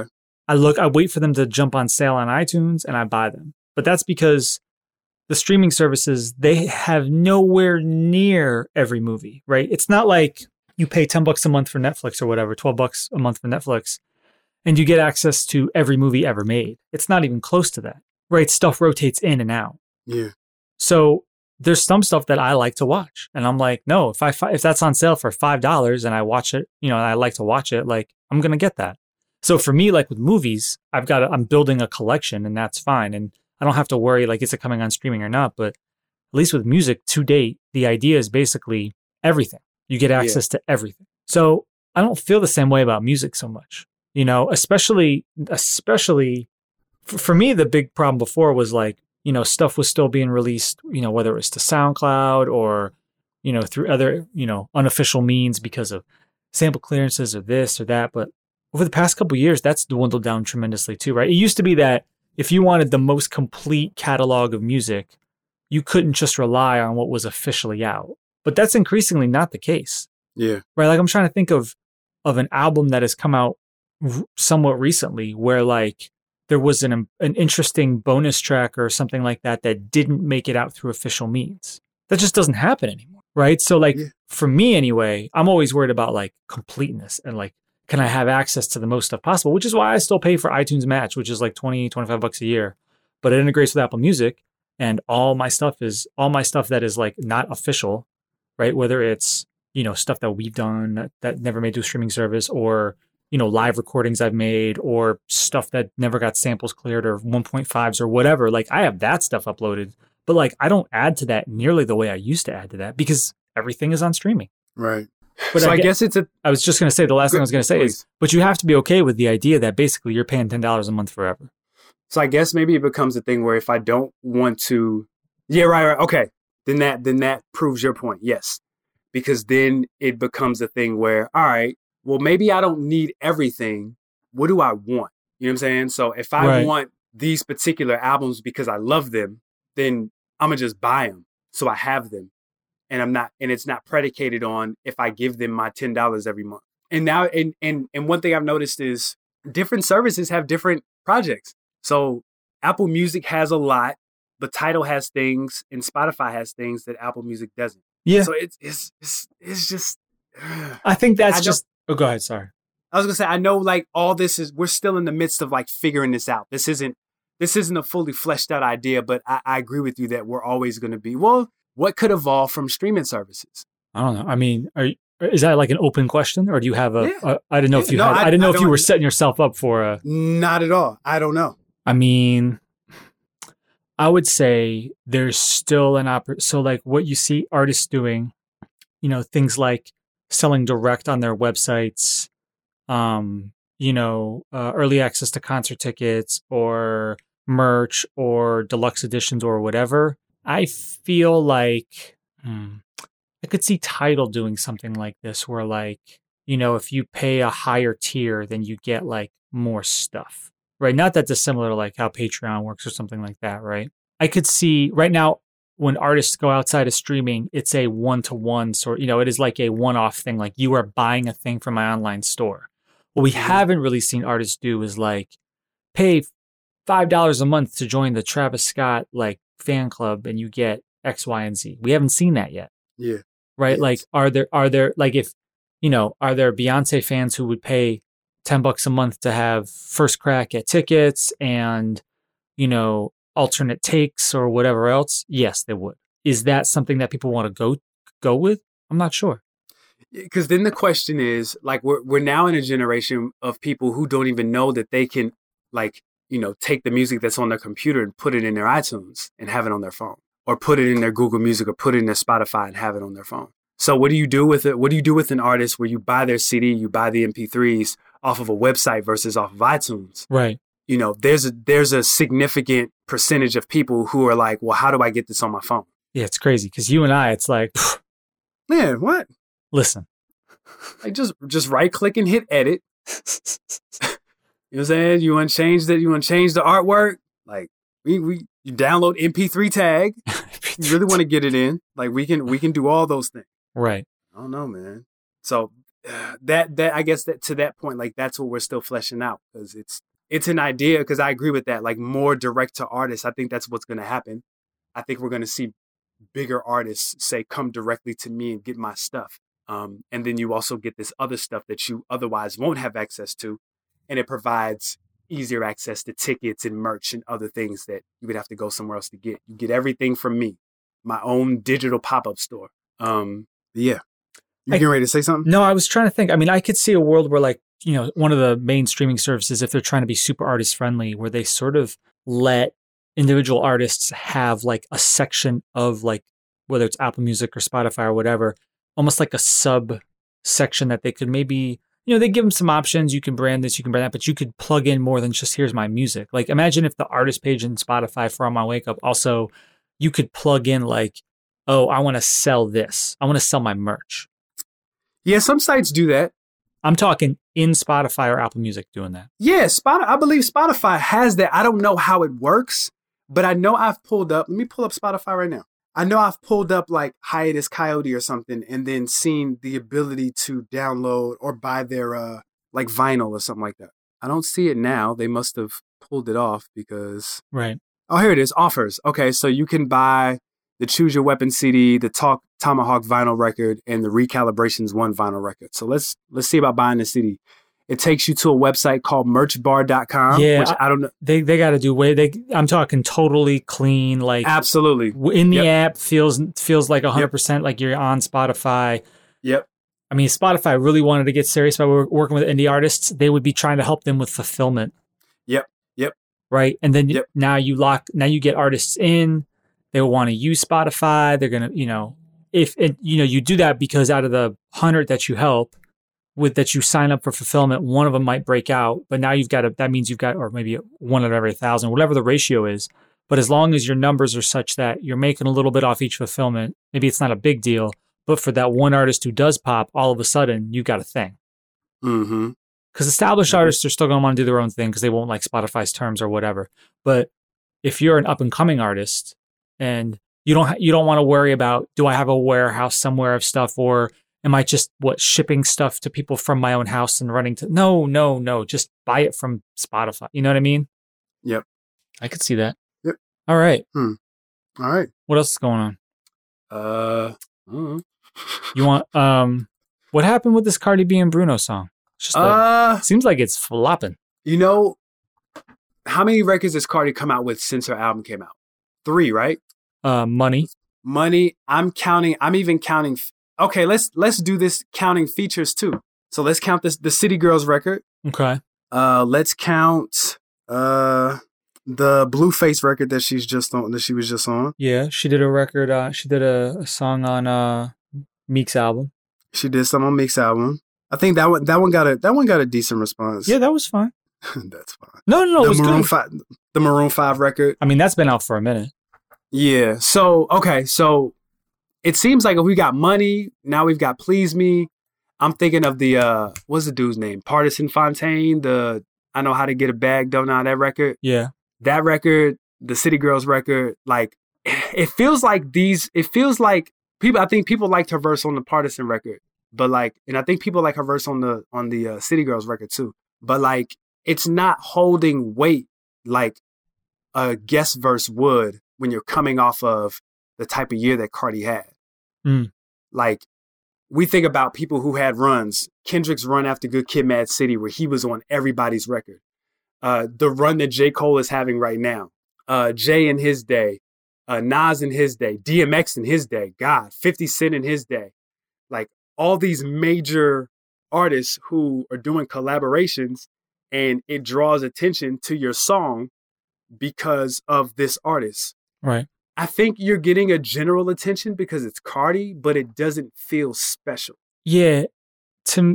Speaker 3: I look, I wait for them to jump on sale on iTunes and I buy them. But that's because the streaming services, they have nowhere near every movie, right? It's not like you pay ten bucks a month for Netflix or whatever, twelve bucks a month for Netflix, and you get access to every movie ever made. It's not even close to that, right? Stuff rotates in and out.
Speaker 2: Yeah.
Speaker 3: So there's some stuff that I like to watch. And I'm like, no, if I if that's on sale for five dollars and I watch it, you know, and I like to watch it, like I'm going to get that. So for me, like with movies, I've got, a, I'm building a collection and that's fine. And I don't have to worry like, is it coming on streaming or not? But at least with music to date, the idea is basically everything. You get access yeah. to everything. So I don't feel the same way about music so much, you know, especially, especially for, for me, the big problem before was like, you know, stuff was still being released, you know, whether it was to SoundCloud or, you know, through other, you know, unofficial means because of sample clearances or this or that. But over the past couple of years, that's dwindled down tremendously too, right? It used to be that if you wanted the most complete catalog of music, you couldn't just rely on what was officially out. But that's increasingly not the case.
Speaker 2: Yeah.
Speaker 3: Right? Like I'm trying to think of of an album that has come out r- somewhat recently where like there was an an interesting bonus track or something like that that didn't make it out through official means. That just doesn't happen anymore, right? So like yeah. for me anyway, I'm always worried about like completeness and like, can I have access to the most stuff possible? Which is why I still pay for iTunes Match, which is like twenty, twenty-five bucks a year, but it integrates with Apple Music and all my stuff is all my stuff that is like not official, right? Whether it's, you know, stuff that we've done that, that never made to a streaming service or, you know, live recordings I've made or stuff that never got samples cleared or one point fives or whatever. Like I have that stuff uploaded, but like I don't add to that nearly the way I used to add to that because everything is on streaming.
Speaker 2: Right.
Speaker 3: But
Speaker 2: so
Speaker 3: I,
Speaker 2: I
Speaker 3: guess,
Speaker 2: guess it's a...
Speaker 3: I was just going to say, the last thing I was going to say
Speaker 2: please.
Speaker 3: is, but you have to be okay with the idea that basically you're paying ten dollars a month forever.
Speaker 2: So I guess maybe it becomes a thing where if I don't want to... Yeah, right, right. Okay. Then that, then that proves your point. Yes. Because then it becomes a thing where, all right, well, maybe I don't need everything. What do I want? You know what I'm saying? So if I
Speaker 3: right.
Speaker 2: want these particular albums because I love them, then I'm going to just buy them. So I have them. And I'm not, and it's not predicated on if I give them my ten dollars every month. And now, and, and, and one thing I've noticed is different services have different projects. So Apple Music has a lot, but Tidal has things and Spotify has things that Apple Music doesn't.
Speaker 3: Yeah.
Speaker 2: So it's, it's, it's, it's just, uh,
Speaker 3: I think that's
Speaker 2: I
Speaker 3: just, oh, go ahead. Sorry.
Speaker 2: I was gonna say, I know like all this is, we're still in the midst of like figuring this out. This isn't, this isn't a fully fleshed out idea, but I, I agree with you that we're always going to be, well, what could evolve from streaming services?
Speaker 3: I don't know. I mean, are you, is that like an open question, or do you have a?
Speaker 2: Yeah.
Speaker 3: a I didn't know
Speaker 2: yeah.
Speaker 3: if you.
Speaker 2: No,
Speaker 3: had,
Speaker 2: I,
Speaker 3: I didn't know
Speaker 2: I
Speaker 3: if you were setting yourself up for a.
Speaker 2: Not at all. I don't know.
Speaker 3: I mean, I would say there's still an oppor- So like what you see artists doing, you know, things like selling direct on their websites, um, you know, uh, early access to concert tickets or merch or deluxe editions or whatever. I feel like hmm, I could see Tidal doing something like this where like, you know, if you pay a higher tier, then you get like more stuff, right? Not that dissimilar to like how Patreon works or something like that, right? I could see right now when artists go outside of streaming, it's a one-to-one sort, you know, it is like a one-off thing. Like you are buying a thing from my online store. What we haven't really seen artists do is like pay five dollars a month to join the Travis Scott like fan club and you get X, Y, and Z. We haven't seen that yet.
Speaker 2: Yeah.
Speaker 3: Right.
Speaker 2: Yes.
Speaker 3: Like, are there, are there, like, if, you know, are there Beyonce fans who would pay ten bucks a month to have first crack at tickets and, you know, alternate takes or whatever else? Yes, they would. Is that something that people want to go, go with? I'm not sure.
Speaker 2: Because then the question is like, we're, we're now in a generation of people who don't even know that they can like, you know, take the music that's on their computer and put it in their iTunes and have it on their phone, or put it in their Google Music or put it in their Spotify and have it on their phone. So what do you do with it? What do you do with an artist where you buy their C D, you buy the M P threes off of a website versus off of iTunes?
Speaker 3: Right.
Speaker 2: You know, there's a, there's a significant percentage of people who are like, well, how do I get this on my phone?
Speaker 3: Yeah, it's crazy. Because you and I, it's like,
Speaker 2: man, what?
Speaker 3: Listen,
Speaker 2: like just, just right click and hit edit. You know what I'm saying? You want to change that? You want to change the artwork? Like we, we, you download M P three tag. You really want to get it in? Like we can, we can do all those things.
Speaker 3: Right.
Speaker 2: I don't know, man. So uh, that, that, I guess that to that point, like that's what we're still fleshing out because it's, it's an idea because I agree with that. Like more direct to artists. I think that's what's going to happen. I think we're going to see bigger artists say, come directly to me and get my stuff. Um, and then you also get this other stuff that you otherwise won't have access to. And it provides easier access to tickets and merch and other things that you would have to go somewhere else to get. You get everything from me, my own digital pop-up store. Um, yeah. You getting ready to say something?
Speaker 3: No, I was trying to think. I mean, I could see a world where, like, you know, one of the main streaming services, if they're trying to be super artist friendly, where they sort of let individual artists have like a section of like, whether it's Apple Music or Spotify or whatever, almost like a sub section that they could maybe, you know, they give them some options. You can brand this, you can brand that, but you could plug in more than just here's my music. Like imagine if the artist page in Spotify for On My Wake Up also, you could plug in like, oh, I want to sell this. I want to sell my merch.
Speaker 2: Yeah, some sites do that.
Speaker 3: I'm talking in Spotify or Apple Music doing that.
Speaker 2: Yeah, Spot- I believe Spotify has that. I don't know how it works, but I know I've pulled up. Let me pull up Spotify right now. I know I've pulled up like Hiatus Coyote or something and then seen the ability to download or buy their uh, like vinyl or something like that. I don't see it now. They must have pulled it off because...
Speaker 3: Right.
Speaker 2: Oh, here it is. Offers. Okay, so you can buy the Choose Your Weapon C D, the Talk Tomahawk vinyl record, and the Recalibrations one vinyl record. So let's let's see about buying the C D. It takes you to a website called merch bar dot com,
Speaker 3: yeah,
Speaker 2: which I don't know.
Speaker 3: They they got to do way. They I'm talking totally clean, like
Speaker 2: absolutely
Speaker 3: in the
Speaker 2: yep.
Speaker 3: app feels feels like one hundred percent yep. like you're on Spotify.
Speaker 2: Yep.
Speaker 3: I mean, Spotify really wanted to get serious about working with indie artists. They would be trying to help them with fulfillment.
Speaker 2: Yep. Yep.
Speaker 3: Right, and then
Speaker 2: yep.
Speaker 3: now you lock. Now you get artists in. They will want to use Spotify. They're gonna, you know, if it, you know, you do that because out of the hundred that you help with that you sign up for fulfillment, one of them might break out. But now you've got to. That means you've got, or maybe one out of every thousand, whatever the ratio is. But as long as your numbers are such that you're making a little bit off each fulfillment, maybe it's not a big deal. But for that one artist who does pop, all of a sudden you got a thing.
Speaker 2: Mm-hmm.
Speaker 3: Because established mm-hmm. artists are still going to want to do their own thing because they won't like Spotify's terms or whatever. But if you're an up and coming artist, and you don't ha- you don't want to worry about, do I have a warehouse somewhere of stuff, or am I just what shipping stuff to people from my own house and running to? No, no, no. Just buy it from Spotify. You know what I mean?
Speaker 2: Yep.
Speaker 3: I could see that.
Speaker 2: Yep.
Speaker 3: All right.
Speaker 2: Hmm. All right.
Speaker 3: What else is going on?
Speaker 2: Uh. uh.
Speaker 3: You want um? What happened with this Cardi B and Bruno song? It's just a,
Speaker 2: uh.
Speaker 3: Seems like it's flopping.
Speaker 2: You know, how many records has Cardi come out with since her album came out? Three, right?
Speaker 3: Uh, money.
Speaker 2: Money. I'm counting. I'm even counting. Okay, let's let's do this counting features too. So let's count this the City Girls record.
Speaker 3: Okay.
Speaker 2: Uh, let's count uh the Blueface record that she's just on that she was just on.
Speaker 3: Yeah, she did a record. Uh, she did a, a song on uh Meek's album.
Speaker 2: She did some on Meek's album. I think that one that one got a that one got a decent response.
Speaker 3: Yeah, that was fine.
Speaker 2: That's fine.
Speaker 3: No, no, no.
Speaker 2: The
Speaker 3: it was
Speaker 2: Maroon
Speaker 3: good.
Speaker 2: Five, the Maroon Five record.
Speaker 3: I mean, that's been out for a minute.
Speaker 2: Yeah. So okay. So it seems like if we got Money, now we've got Please Me. I'm thinking of the uh, what's the dude's name? Partisan Fontaine. The I Know How to Get a Bag, Don't Know that record.
Speaker 3: Yeah.
Speaker 2: That record, the City Girls record. Like, it feels like these. It feels like people. I think people liked her verse on the Partisan record, but like, and I think people like her verse on the on the uh, City Girls record too. But like, it's not holding weight like a guest verse would when you're coming off of the type of year that Cardi had.
Speaker 3: Mm.
Speaker 2: Like, we think about people who had runs. Kendrick's run after Good Kid, Mad City, where he was on everybody's record. Uh, the run that J. Cole is having right now. Uh, Jay in his day. Uh, Nas in his day. D M X in his day. God, fifty Cent in his day. Like, all these major artists who are doing collaborations, and it draws attention to your song because of this artist.
Speaker 3: Right.
Speaker 2: I think you're getting a general attention because it's Cardi, but it doesn't feel special.
Speaker 3: Yeah. To,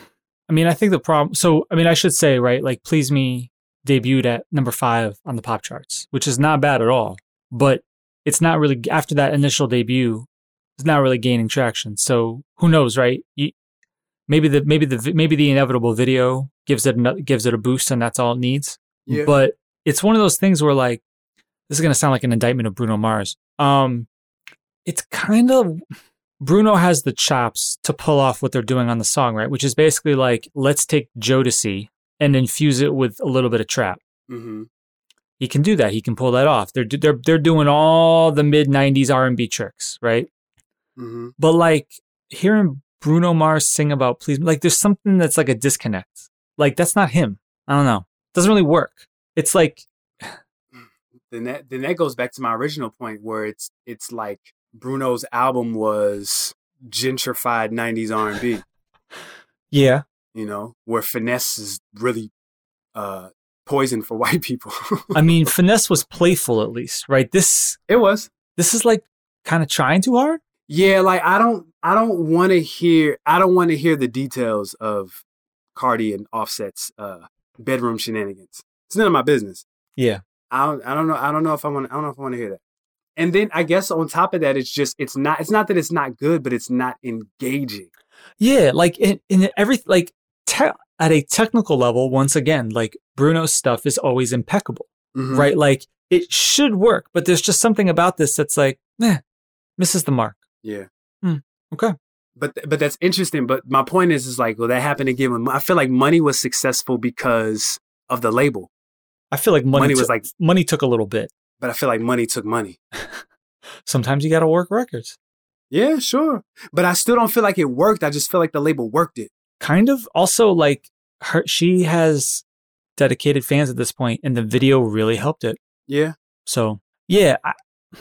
Speaker 3: I mean, I think the problem, so, I mean, I should say, right, like Please Me debuted at number five on the pop charts, which is not bad at all, but it's not really, after that initial debut, it's not really gaining traction. So who knows, right? You, maybe the, maybe the, maybe the inevitable video gives it, a, gives it a boost and that's all it needs.
Speaker 2: Yeah.
Speaker 3: But it's one of those things where like, this is going to sound like an indictment of Bruno Mars. Um, it's kind of, Bruno has the chops to pull off what they're doing on the song, right? Which is basically like, let's take Jodeci and infuse it with a little bit of trap.
Speaker 2: Mm-hmm.
Speaker 3: He can do that. He can pull that off. They're they're they're doing all the mid nineties R and B tricks, right?
Speaker 2: Mm-hmm.
Speaker 3: But like hearing Bruno Mars sing about Please, like there's something that's like a disconnect. Like that's not him. I don't know. Doesn't really work. It's like
Speaker 2: then that then that goes back to my original point where it's it's like Bruno's album was gentrified nineties R and B.
Speaker 3: Yeah.
Speaker 2: You know, where Finesse is really uh, poison for white people.
Speaker 3: I mean, Finesse was playful at least, right? This
Speaker 2: it was.
Speaker 3: This is like kind of trying too hard.
Speaker 2: Yeah, like I don't I don't want to hear I don't want to hear the details of Cardi and Offset's uh, bedroom shenanigans. It's none of my business.
Speaker 3: Yeah.
Speaker 2: I don't I don't know I don't know if I want I don't know if I want to hear that. And then I guess on top of that, it's just it's not it's not that it's not good, but it's not engaging.
Speaker 3: Yeah, like in, in every like te- at a technical level, once again, like Bruno's stuff is always impeccable,
Speaker 2: Mm-hmm.
Speaker 3: right? Like it should work, but there's just something about this that's like, eh, misses the mark.
Speaker 2: Yeah.
Speaker 3: Hmm, okay.
Speaker 2: But but that's interesting. But my point is, is like, well, that happened again. When I feel like Money was successful because of the label.
Speaker 3: I feel like money,
Speaker 2: Money
Speaker 3: took,
Speaker 2: was like,
Speaker 3: money took a little bit.
Speaker 2: but I feel like Money took money.
Speaker 3: Sometimes you got to work records.
Speaker 2: Yeah, sure. But I still don't feel like it worked. I just feel like the label worked it.
Speaker 3: Kind of. Also, like her, she has dedicated fans at this point, and the video really helped it.
Speaker 2: Yeah.
Speaker 3: So yeah, I,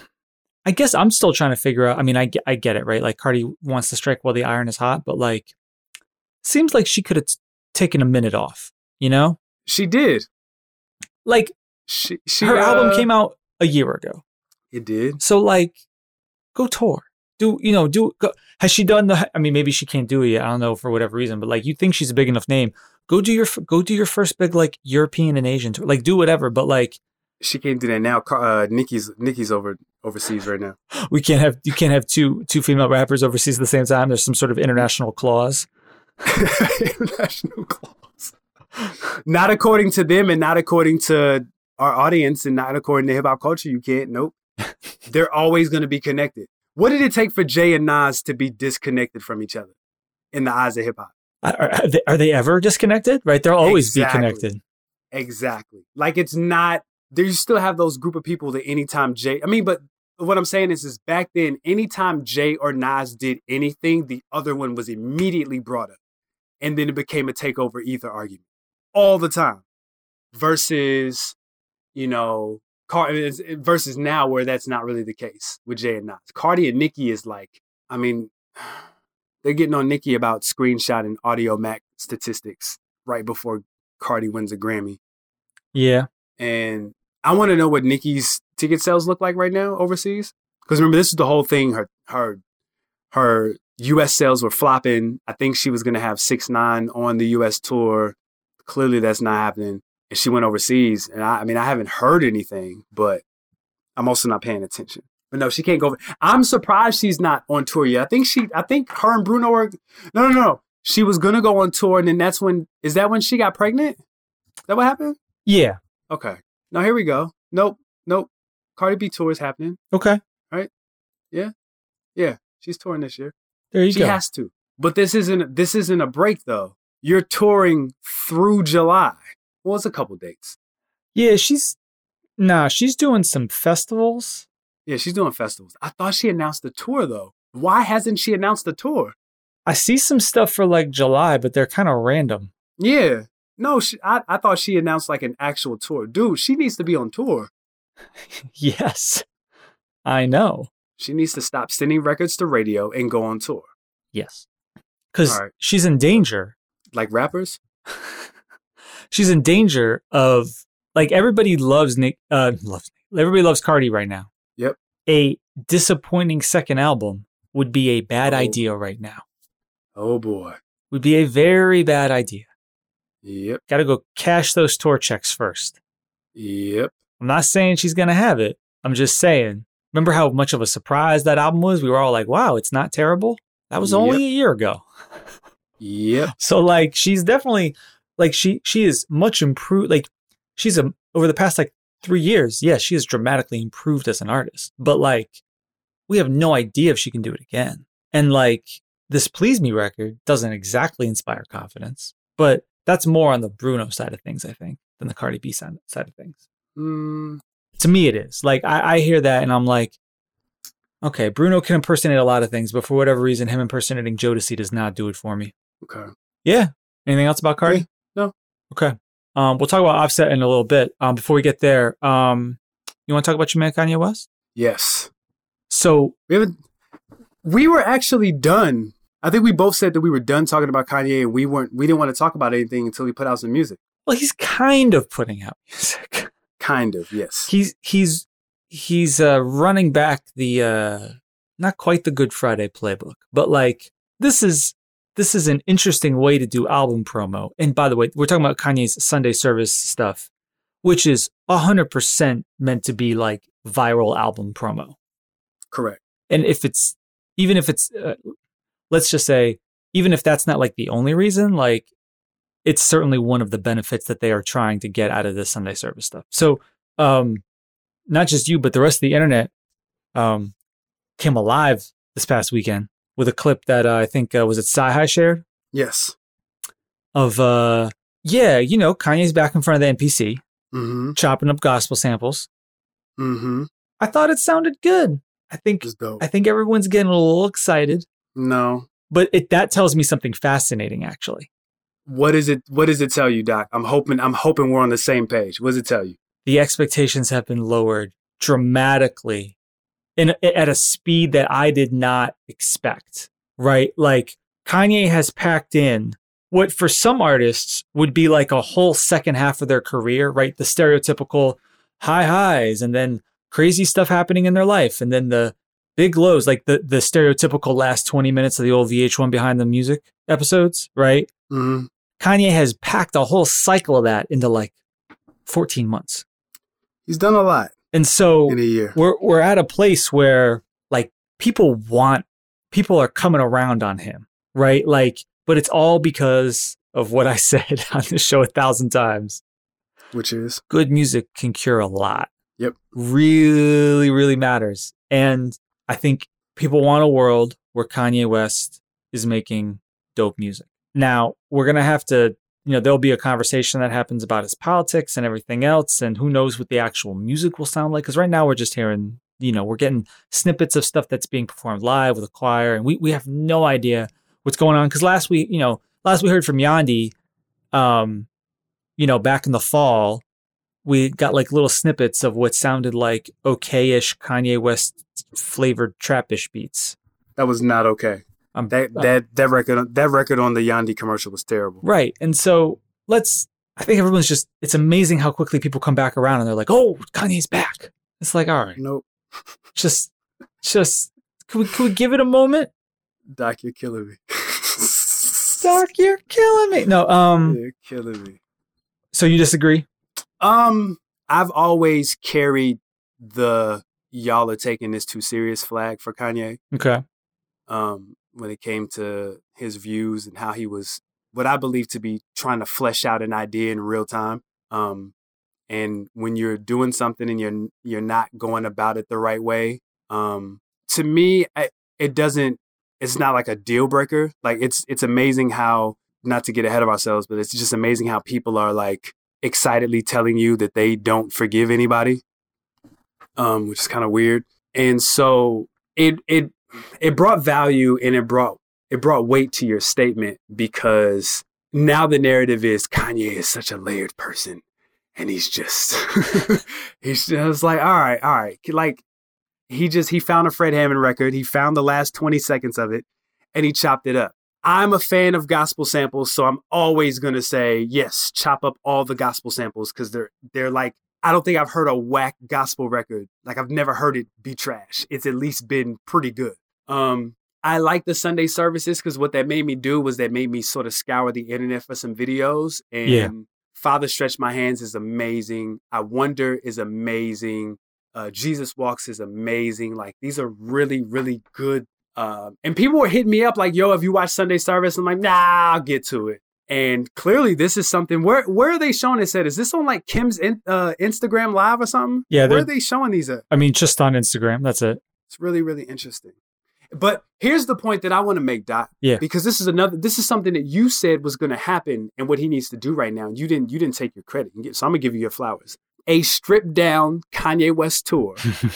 Speaker 3: I guess I'm still trying to figure out. I mean, I get, I get it, right? Like Cardi wants to strike while the iron is hot, but like, seems like she could have t- taken a minute off. You know,
Speaker 2: She did.
Speaker 3: like
Speaker 2: She, she
Speaker 3: her
Speaker 2: uh,
Speaker 3: album came out a year ago,
Speaker 2: It did.
Speaker 3: so like, go tour. Do you know? Do go, has she done the? I mean, maybe she can't do it yet. I don't know for whatever reason, but like, you think she's a big enough name? Go do your go do your first big like European and Asian tour. Like, do whatever, but like.
Speaker 2: She can't do that now. Uh, Nicki's Nicki's over overseas right now.
Speaker 3: We can't have you can't have two two female rappers overseas at the same time. There's some sort of international clause.
Speaker 2: International clause. Not according to them, and not according to our audience, and not according to hip hop culture. You can't. Nope. They're always going to be connected. What did it take for Jay and Nas to be disconnected from each other in the eyes of hip hop?
Speaker 3: Are, are, they, are they ever disconnected? Right? They'll always
Speaker 2: Exactly.
Speaker 3: be connected.
Speaker 2: Exactly. Like it's not. There you still have those group of people that anytime Jay. I mean, but what I'm saying is, is back then, anytime Jay or Nas did anything, the other one was immediately brought up, and then it became a takeover ether argument all the time. Versus, you know, Car- versus now where that's not really the case with Jay and Nas. Cardi and Nicki is like, I mean, they're getting on Nicki about screenshotting Audio Mac statistics right before Cardi wins a Grammy.
Speaker 3: Yeah.
Speaker 2: And I want to know what Nicki's ticket sales look like right now overseas. Because remember, this is the whole thing. Her her her U S sales were flopping. I think she was going to have six nine on the U S tour. Clearly, that's not happening. And she went overseas. And I, I mean, I haven't heard anything, but I'm also not paying attention. But no, she can't go. I'm surprised she's not on tour yet. I think she. I think her and Bruno are. No, no, no. She was going to go on tour, and then that's when. Is that when she got pregnant? Is that what happened?
Speaker 3: Yeah.
Speaker 2: Okay. Now here we go. Nope. Nope. Cardi B tour is happening.
Speaker 3: Okay.
Speaker 2: Right? Yeah. Yeah. She's touring this year.
Speaker 3: There you
Speaker 2: she
Speaker 3: go.
Speaker 2: She has to. But this isn't this isn't a break though. You're touring through July. Well, it's a couple dates.
Speaker 3: Yeah, she's nah, she's doing some festivals.
Speaker 2: Yeah, she's doing festivals. I thought she announced the tour though. Why hasn't she announced the tour?
Speaker 3: I see some stuff for like July, but they're kind of random.
Speaker 2: Yeah. No, she, I, I thought she announced like an actual tour. Dude, she needs to be on tour.
Speaker 3: Yes, I know.
Speaker 2: She needs to stop sending records to radio and go on tour.
Speaker 3: Yes. Because
Speaker 2: All right.
Speaker 3: she's in danger.
Speaker 2: Like rappers?
Speaker 3: She's in danger of, like, everybody loves Nick, uh, loves, everybody loves Cardi right now.
Speaker 2: Yep.
Speaker 3: A disappointing second album would be a bad
Speaker 2: Oh.
Speaker 3: idea right now.
Speaker 2: Oh boy.
Speaker 3: Would be a very bad idea.
Speaker 2: Yep.
Speaker 3: Got to go cash those tour checks first.
Speaker 2: Yep.
Speaker 3: I'm not saying she's going to have it. I'm just saying, remember how much of a surprise that album was? We were all like, wow, it's not terrible. That was only
Speaker 2: Yep.
Speaker 3: a year ago.
Speaker 2: Yep.
Speaker 3: So like, she's definitely like, she, she is much improved. Like she's a, over the past like three years. Yeah, she has dramatically improved as an artist, but like, we have no idea if she can do it again. And like this Please Me record doesn't exactly inspire confidence, but That's more on the Bruno side of things, I think, than the Cardi B side, side of things.
Speaker 2: Mm.
Speaker 3: To me, it is. Like, I, I hear that and I'm like, okay, Bruno can impersonate a lot of things, but for whatever reason, him impersonating Jodeci does not do it for me.
Speaker 2: Okay.
Speaker 3: Yeah. Anything else about Cardi?
Speaker 2: Yeah. No.
Speaker 3: Okay. Um, we'll talk about Offset in a little bit. Um, before we get there, um, you want to talk about your man Kanye West?
Speaker 2: Yes.
Speaker 3: So
Speaker 2: we haven't. We were actually done. I think we both said that we were done talking about Kanye, and we weren't. We didn't want to talk about anything until he put out some music.
Speaker 3: Well, he's kind of putting out music.
Speaker 2: Kind of, yes.
Speaker 3: He's he's he's uh, running back the uh, not quite the Good Friday playbook, but like this is this is an interesting way to do album promo. And by the way, we're talking about Kanye's Sunday service stuff, which is a hundred percent meant to be like viral album promo.
Speaker 2: Correct.
Speaker 3: And if it's even if it's uh, let's just say even if that's not like the only reason, like it's certainly one of the benefits that they are trying to get out of this Sunday service stuff. So, um, not just you, but the rest of the internet um, came alive this past weekend with a clip that uh, I think uh, was it Sci-Hi shared?
Speaker 2: Yes.
Speaker 3: Of, uh, yeah, you know, Kanye's back in front of the N P C,
Speaker 2: mm-hmm.
Speaker 3: chopping up gospel samples.
Speaker 2: Mm-hmm.
Speaker 3: I thought it sounded good. I think, I think everyone's getting a little excited.
Speaker 2: No.
Speaker 3: But it that tells me something fascinating, actually.
Speaker 2: What is it? What does it tell you, Doc? I'm hoping. I'm hoping we're on the same page. What does it tell you?
Speaker 3: The expectations have been lowered dramatically, in at a speed that I did not expect. Right, like Kanye has packed in what for some artists would be like a whole second half of their career. Right, the stereotypical high highs and then crazy stuff happening in their life, and then the big lows, like the the stereotypical last twenty minutes of the old V H one Behind the Music episodes. Right.
Speaker 2: Mm-hmm.
Speaker 3: Kanye has packed a whole cycle of that into like fourteen months.
Speaker 2: He's done a lot.
Speaker 3: And so
Speaker 2: in a year.
Speaker 3: we're we're at a place where like people want people are coming around on him, right? Like, but it's all because of what I said on the show a thousand times.
Speaker 2: Which is
Speaker 3: good music can cure a lot.
Speaker 2: Yep.
Speaker 3: Really, really matters. And I think people want a world where Kanye West is making dope music. Now, we're going to have to, you know, there'll be a conversation that happens about his politics and everything else. And who knows what the actual music will sound like. Because right now we're just hearing, you know, we're getting snippets of stuff that's being performed live with a choir. And we, we have no idea what's going on. Because last week, you know, last we heard from Yandhi, um, you know, back in the fall, we got like little snippets of what sounded like okay-ish Kanye West flavored trap-ish beats.
Speaker 2: That was not okay. Um, that uh, that that record that record on the Yandhi commercial was terrible.
Speaker 3: Right. And so let's I think everyone's just it's amazing how quickly people come back around and they're like, "Oh, Kanye's back." It's like, "All right.
Speaker 2: Nope.
Speaker 3: Just just can we can we give it a moment?"
Speaker 2: Doc, you're killing me.
Speaker 3: Doc, you're killing me. No, um
Speaker 2: You're killing me.
Speaker 3: So you disagree?
Speaker 2: Um, I've always carried the y'all are taking this too serious flag for Kanye.
Speaker 3: Okay.
Speaker 2: Um when it came to his views and how he was what I believe to be trying to flesh out an idea in real time. Um, and when you're doing something and you're you're not going about it the right way, um, to me, I, it doesn't. It's not like a deal breaker. Like it's it's amazing how, not to get ahead of ourselves, but it's just amazing how people are like excitedly telling you that they don't forgive anybody, um, which is kind of weird. And so it it. It brought value and it brought it brought weight to your statement because now the narrative is Kanye is such a layered person and he's just he's just like all right all right like he just he found a Fred Hammond record, he found the last twenty seconds of it and he chopped it up. I'm a fan of gospel samples, so I'm always gonna say yes, chop up all the gospel samples because they're they're like I don't think I've heard a whack gospel record. Like I've never heard it be trash. It's at least been pretty good. Um, I like the Sunday services because what that made me do was that made me sort of scour the internet for some videos. And
Speaker 3: yeah.
Speaker 2: Father Stretch My Hands is amazing. I Wonder is amazing. Uh, Jesus Walks is amazing. Like these are really, really good. Uh, and people were hitting me up like, yo, have you watched Sunday service? I'm like, nah, I'll get to it. And clearly this is something where, where are they showing this at? Is this on like Kim's in, uh, Instagram live or something?
Speaker 3: Yeah.
Speaker 2: Where are they showing these at?
Speaker 3: I mean, just on Instagram. That's it.
Speaker 2: It's really, really interesting. But here's the point that I want to make, Doc.
Speaker 3: Yeah.
Speaker 2: Because this is another. This is something that you said was going to happen, and what he needs to do right now. You didn't. You didn't take your credit. So I'm gonna give you your flowers. A stripped down Kanye West tour.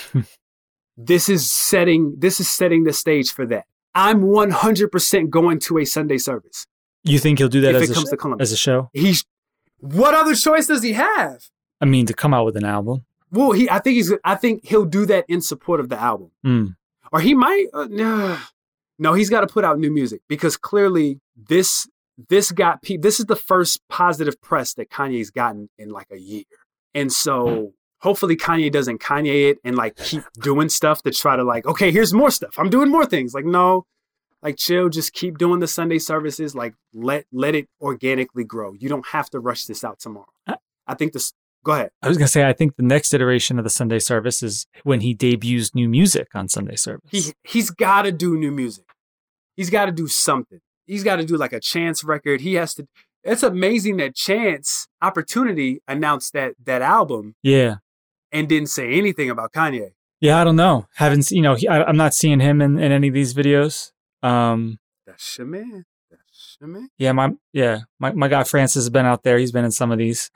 Speaker 2: This is setting. This is setting the stage for that. I'm one hundred percent going to a Sunday service.
Speaker 3: You think he'll do that
Speaker 2: if
Speaker 3: as
Speaker 2: it
Speaker 3: a
Speaker 2: comes
Speaker 3: sh-
Speaker 2: to Columbus.
Speaker 3: as a show?
Speaker 2: He's. What other choice does he have?
Speaker 3: I mean, to come out with an album.
Speaker 2: Well, he. I think he's. I think he'll do that in support of the album.
Speaker 3: Mm.
Speaker 2: Or he might, uh, nah. no, he's got to put out new music because clearly this this got pe- this is the first positive press that Kanye's gotten in like a year, and so hopefully Kanye doesn't Kanye it and like keep doing stuff to try to like, okay, here's more stuff. I'm doing more things. Like no, like chill, just keep doing the Sunday services. Like let let it organically grow. You don't have to rush this out tomorrow. I think this. Go ahead.
Speaker 3: I was going to say, I think the next iteration of the Sunday service is when he debuts new music on Sunday service.
Speaker 2: He, he's got to do new music. He's got to do something. He's got to do like a Chance record. He has to. It's amazing that Chance Opportunity announced that that album.
Speaker 3: Yeah.
Speaker 2: And didn't say anything about Kanye.
Speaker 3: Yeah, I don't know. Haven't you know? He, I, I'm not seeing him in, in any of these videos. Um,
Speaker 2: That's your man. That's your man.
Speaker 3: Yeah, my yeah, my my guy Francis has been out there. He's been in some of these.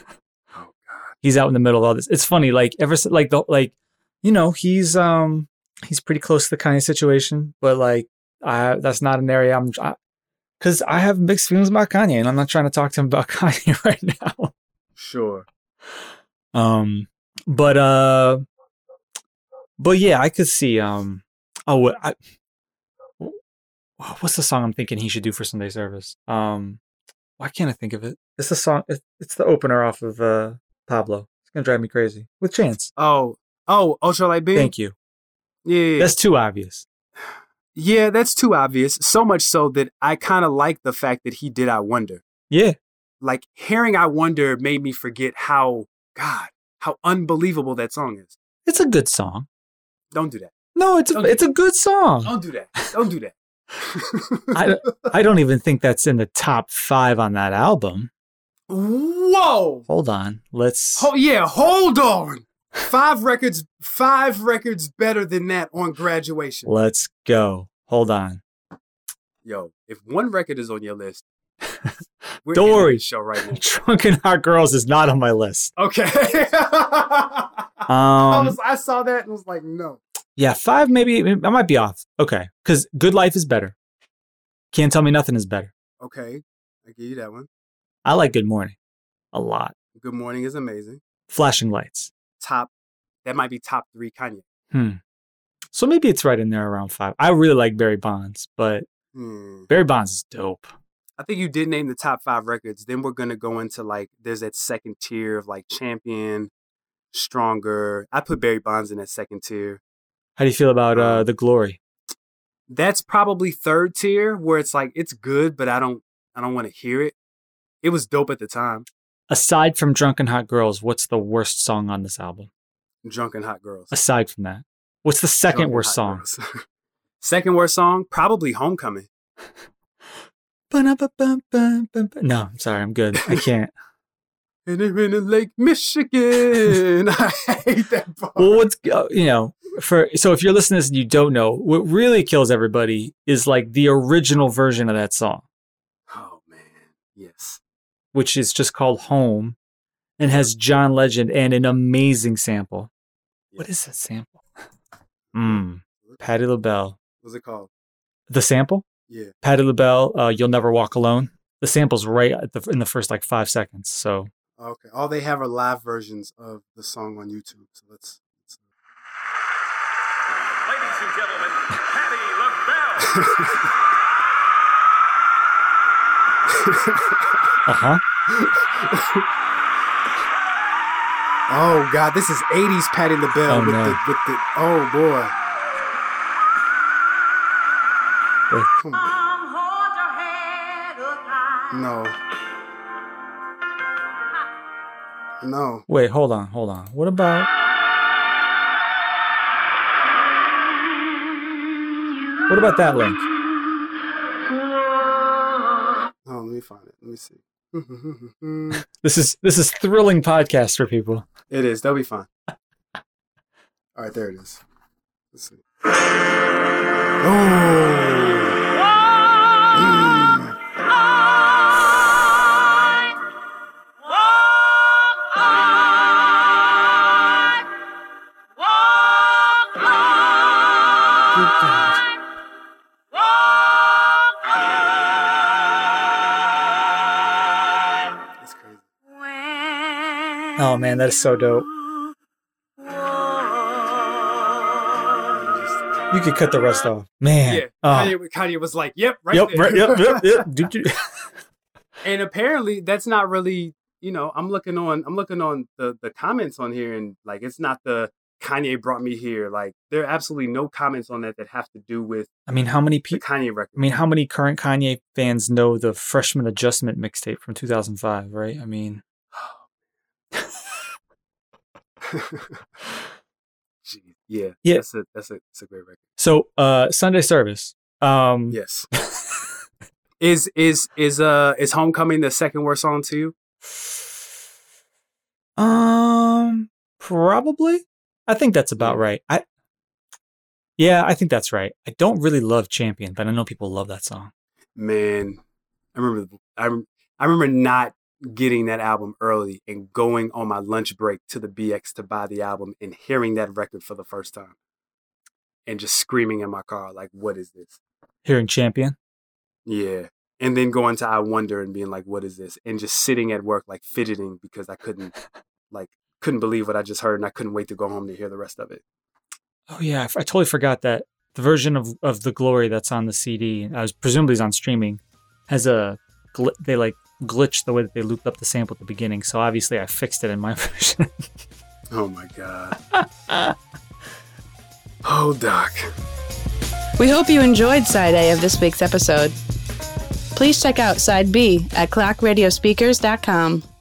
Speaker 3: He's out in the middle of all this. It's funny, like ever like the like, you know, he's um he's pretty close to the Kanye situation, but like I that's not an area I'm because I, I have mixed feelings about Kanye, and I'm not trying to talk to him about Kanye right now.
Speaker 2: Sure.
Speaker 3: Um, but uh, but yeah, I could see um oh I, what's the song I'm thinking he should do for Sunday service? Um, why can't I think of it? It's the song. It's the opener off of uh. Pablo. It's going to drive me crazy. With Chance.
Speaker 2: Oh. Oh, Ultralight Beam?
Speaker 3: Thank you.
Speaker 2: Yeah, yeah.
Speaker 3: That's too obvious.
Speaker 2: Yeah, that's too obvious. So much so that I kind of like the fact that he did I Wonder.
Speaker 3: Yeah.
Speaker 2: Like, hearing I Wonder made me forget how, God, how unbelievable that song is.
Speaker 3: It's a good song.
Speaker 2: Don't do that.
Speaker 3: No, it's a, it's a good song.
Speaker 2: Don't do that. Don't do that.
Speaker 3: I, I don't even think that's in the top five on that album.
Speaker 2: Whoa!
Speaker 3: Hold on. Let's.
Speaker 2: Oh, yeah, hold on. Five records, five records better than that on Graduation.
Speaker 3: Let's go. Hold on.
Speaker 2: Yo, if one record is on your list, we're
Speaker 3: don't worry.
Speaker 2: The show right now.
Speaker 3: Drunken Hot Girls is not on my list.
Speaker 2: Okay.
Speaker 3: um,
Speaker 2: I, was, I saw that and was like, no.
Speaker 3: Yeah, five maybe. I might be off. Okay, because Good Life is better. Can't Tell Me Nothing is better.
Speaker 2: Okay, I give you that one.
Speaker 3: I like Good Morning a lot.
Speaker 2: Good Morning is amazing.
Speaker 3: Flashing Lights.
Speaker 2: Top, that might be top three Kanye.
Speaker 3: Hmm. So maybe it's right in there around five. I really like Barry Bonds, but hmm. Barry Bonds is dope.
Speaker 2: I think you did name the top five records. Then we're going to go into like, there's that second tier of like Champion, Stronger. I put Barry Bonds in that second tier.
Speaker 3: How do you feel about uh, The Glory?
Speaker 2: That's probably third tier where it's like, it's good, but I don't, I don't want to hear it. It was dope at the time.
Speaker 3: Aside from Drunken Hot Girls, what's the worst song on this album?
Speaker 2: Drunken Hot Girls.
Speaker 3: Aside from that, what's the second
Speaker 2: Drunken
Speaker 3: worst
Speaker 2: Hot
Speaker 3: song?
Speaker 2: Second worst song? Probably Homecoming.
Speaker 3: No, I'm sorry. I'm good. I can't.
Speaker 2: And they're in Lake Michigan. I hate that part.
Speaker 3: Well, what's, uh, you know, for, so if you're listening to this and you don't know, what really kills everybody is like the original version of that song.
Speaker 2: Oh, man. Yes.
Speaker 3: Which is just called Home and has John Legend and an amazing sample. Yes. What is that sample? Mm. Patti LaBelle.
Speaker 2: What's it called?
Speaker 3: The sample?
Speaker 2: Yeah.
Speaker 3: Patti LaBelle, uh, You'll Never Walk Alone. The sample's right at the, in the first like five seconds. So.
Speaker 2: Okay. All they have are live versions of the song on YouTube. So let's. let's...
Speaker 5: Ladies and gentlemen, Patti LaBelle.
Speaker 3: uh-huh.
Speaker 2: Oh God, this is eighties Patti LaBelle
Speaker 3: oh,
Speaker 2: with
Speaker 3: no.
Speaker 2: the with the oh boy.
Speaker 3: Wait.
Speaker 2: Come on. No. No.
Speaker 3: Wait, hold on, hold on. What about What about that link?
Speaker 2: Oh, let me find it. Let me see.
Speaker 3: This is this is thrilling podcast for people.
Speaker 2: It is. They'll be fine. All right, there it is. Let's see.
Speaker 3: Oh man, that is so dope. You could cut the rest off, man.
Speaker 2: Yeah,
Speaker 3: Oh.
Speaker 2: Kanye, Kanye was like, "Yep, right
Speaker 3: Yep,
Speaker 2: there."
Speaker 3: right, yep, yep, yep. Do, do.
Speaker 2: And apparently, that's not really. You know, I'm looking on. I'm looking on the the comments on here, and like, it's not the Kanye brought me here. Like, there are absolutely no comments on that that have to do with
Speaker 3: I mean, how many
Speaker 2: the
Speaker 3: people?
Speaker 2: Kanye record.
Speaker 3: I mean, how many current Kanye fans know the Freshman Adjustment mixtape from two thousand five? Right? I mean,
Speaker 2: Jeez. Yeah,
Speaker 3: Yeah.
Speaker 2: That's a that's a that's a great record.
Speaker 3: so uh, Sunday service. Um,
Speaker 2: Yes. is is is uh is Homecoming the second worst song to you?
Speaker 3: Um, probably. I think that's about
Speaker 2: Yeah.
Speaker 3: right. I, yeah, I think that's right. I don't really love Champion, but I know people love that song.
Speaker 2: Man, I remember I rem- I remember not getting that album early and going on my lunch break to the B X to buy the album and hearing that record for the first time and just screaming in my car like, "What is this?"
Speaker 3: Hearing Champion.
Speaker 2: Yeah. And then going to I Wonder and being like, "What is this?" And just sitting at work like fidgeting because I couldn't like couldn't believe what I just heard and I couldn't wait to go home to hear the rest of it.
Speaker 3: Oh yeah, I, f- I totally forgot that the version of, of the Glory that's on the C D, I was presumably is on streaming, has a gl- they like glitched the way that they looped up the sample at the beginning. So obviously I fixed it in my version.
Speaker 2: Oh my God. Oh, Doc.
Speaker 1: We hope you enjoyed Side A of this week's episode. Please check out Side B at clock radio speakers dot com.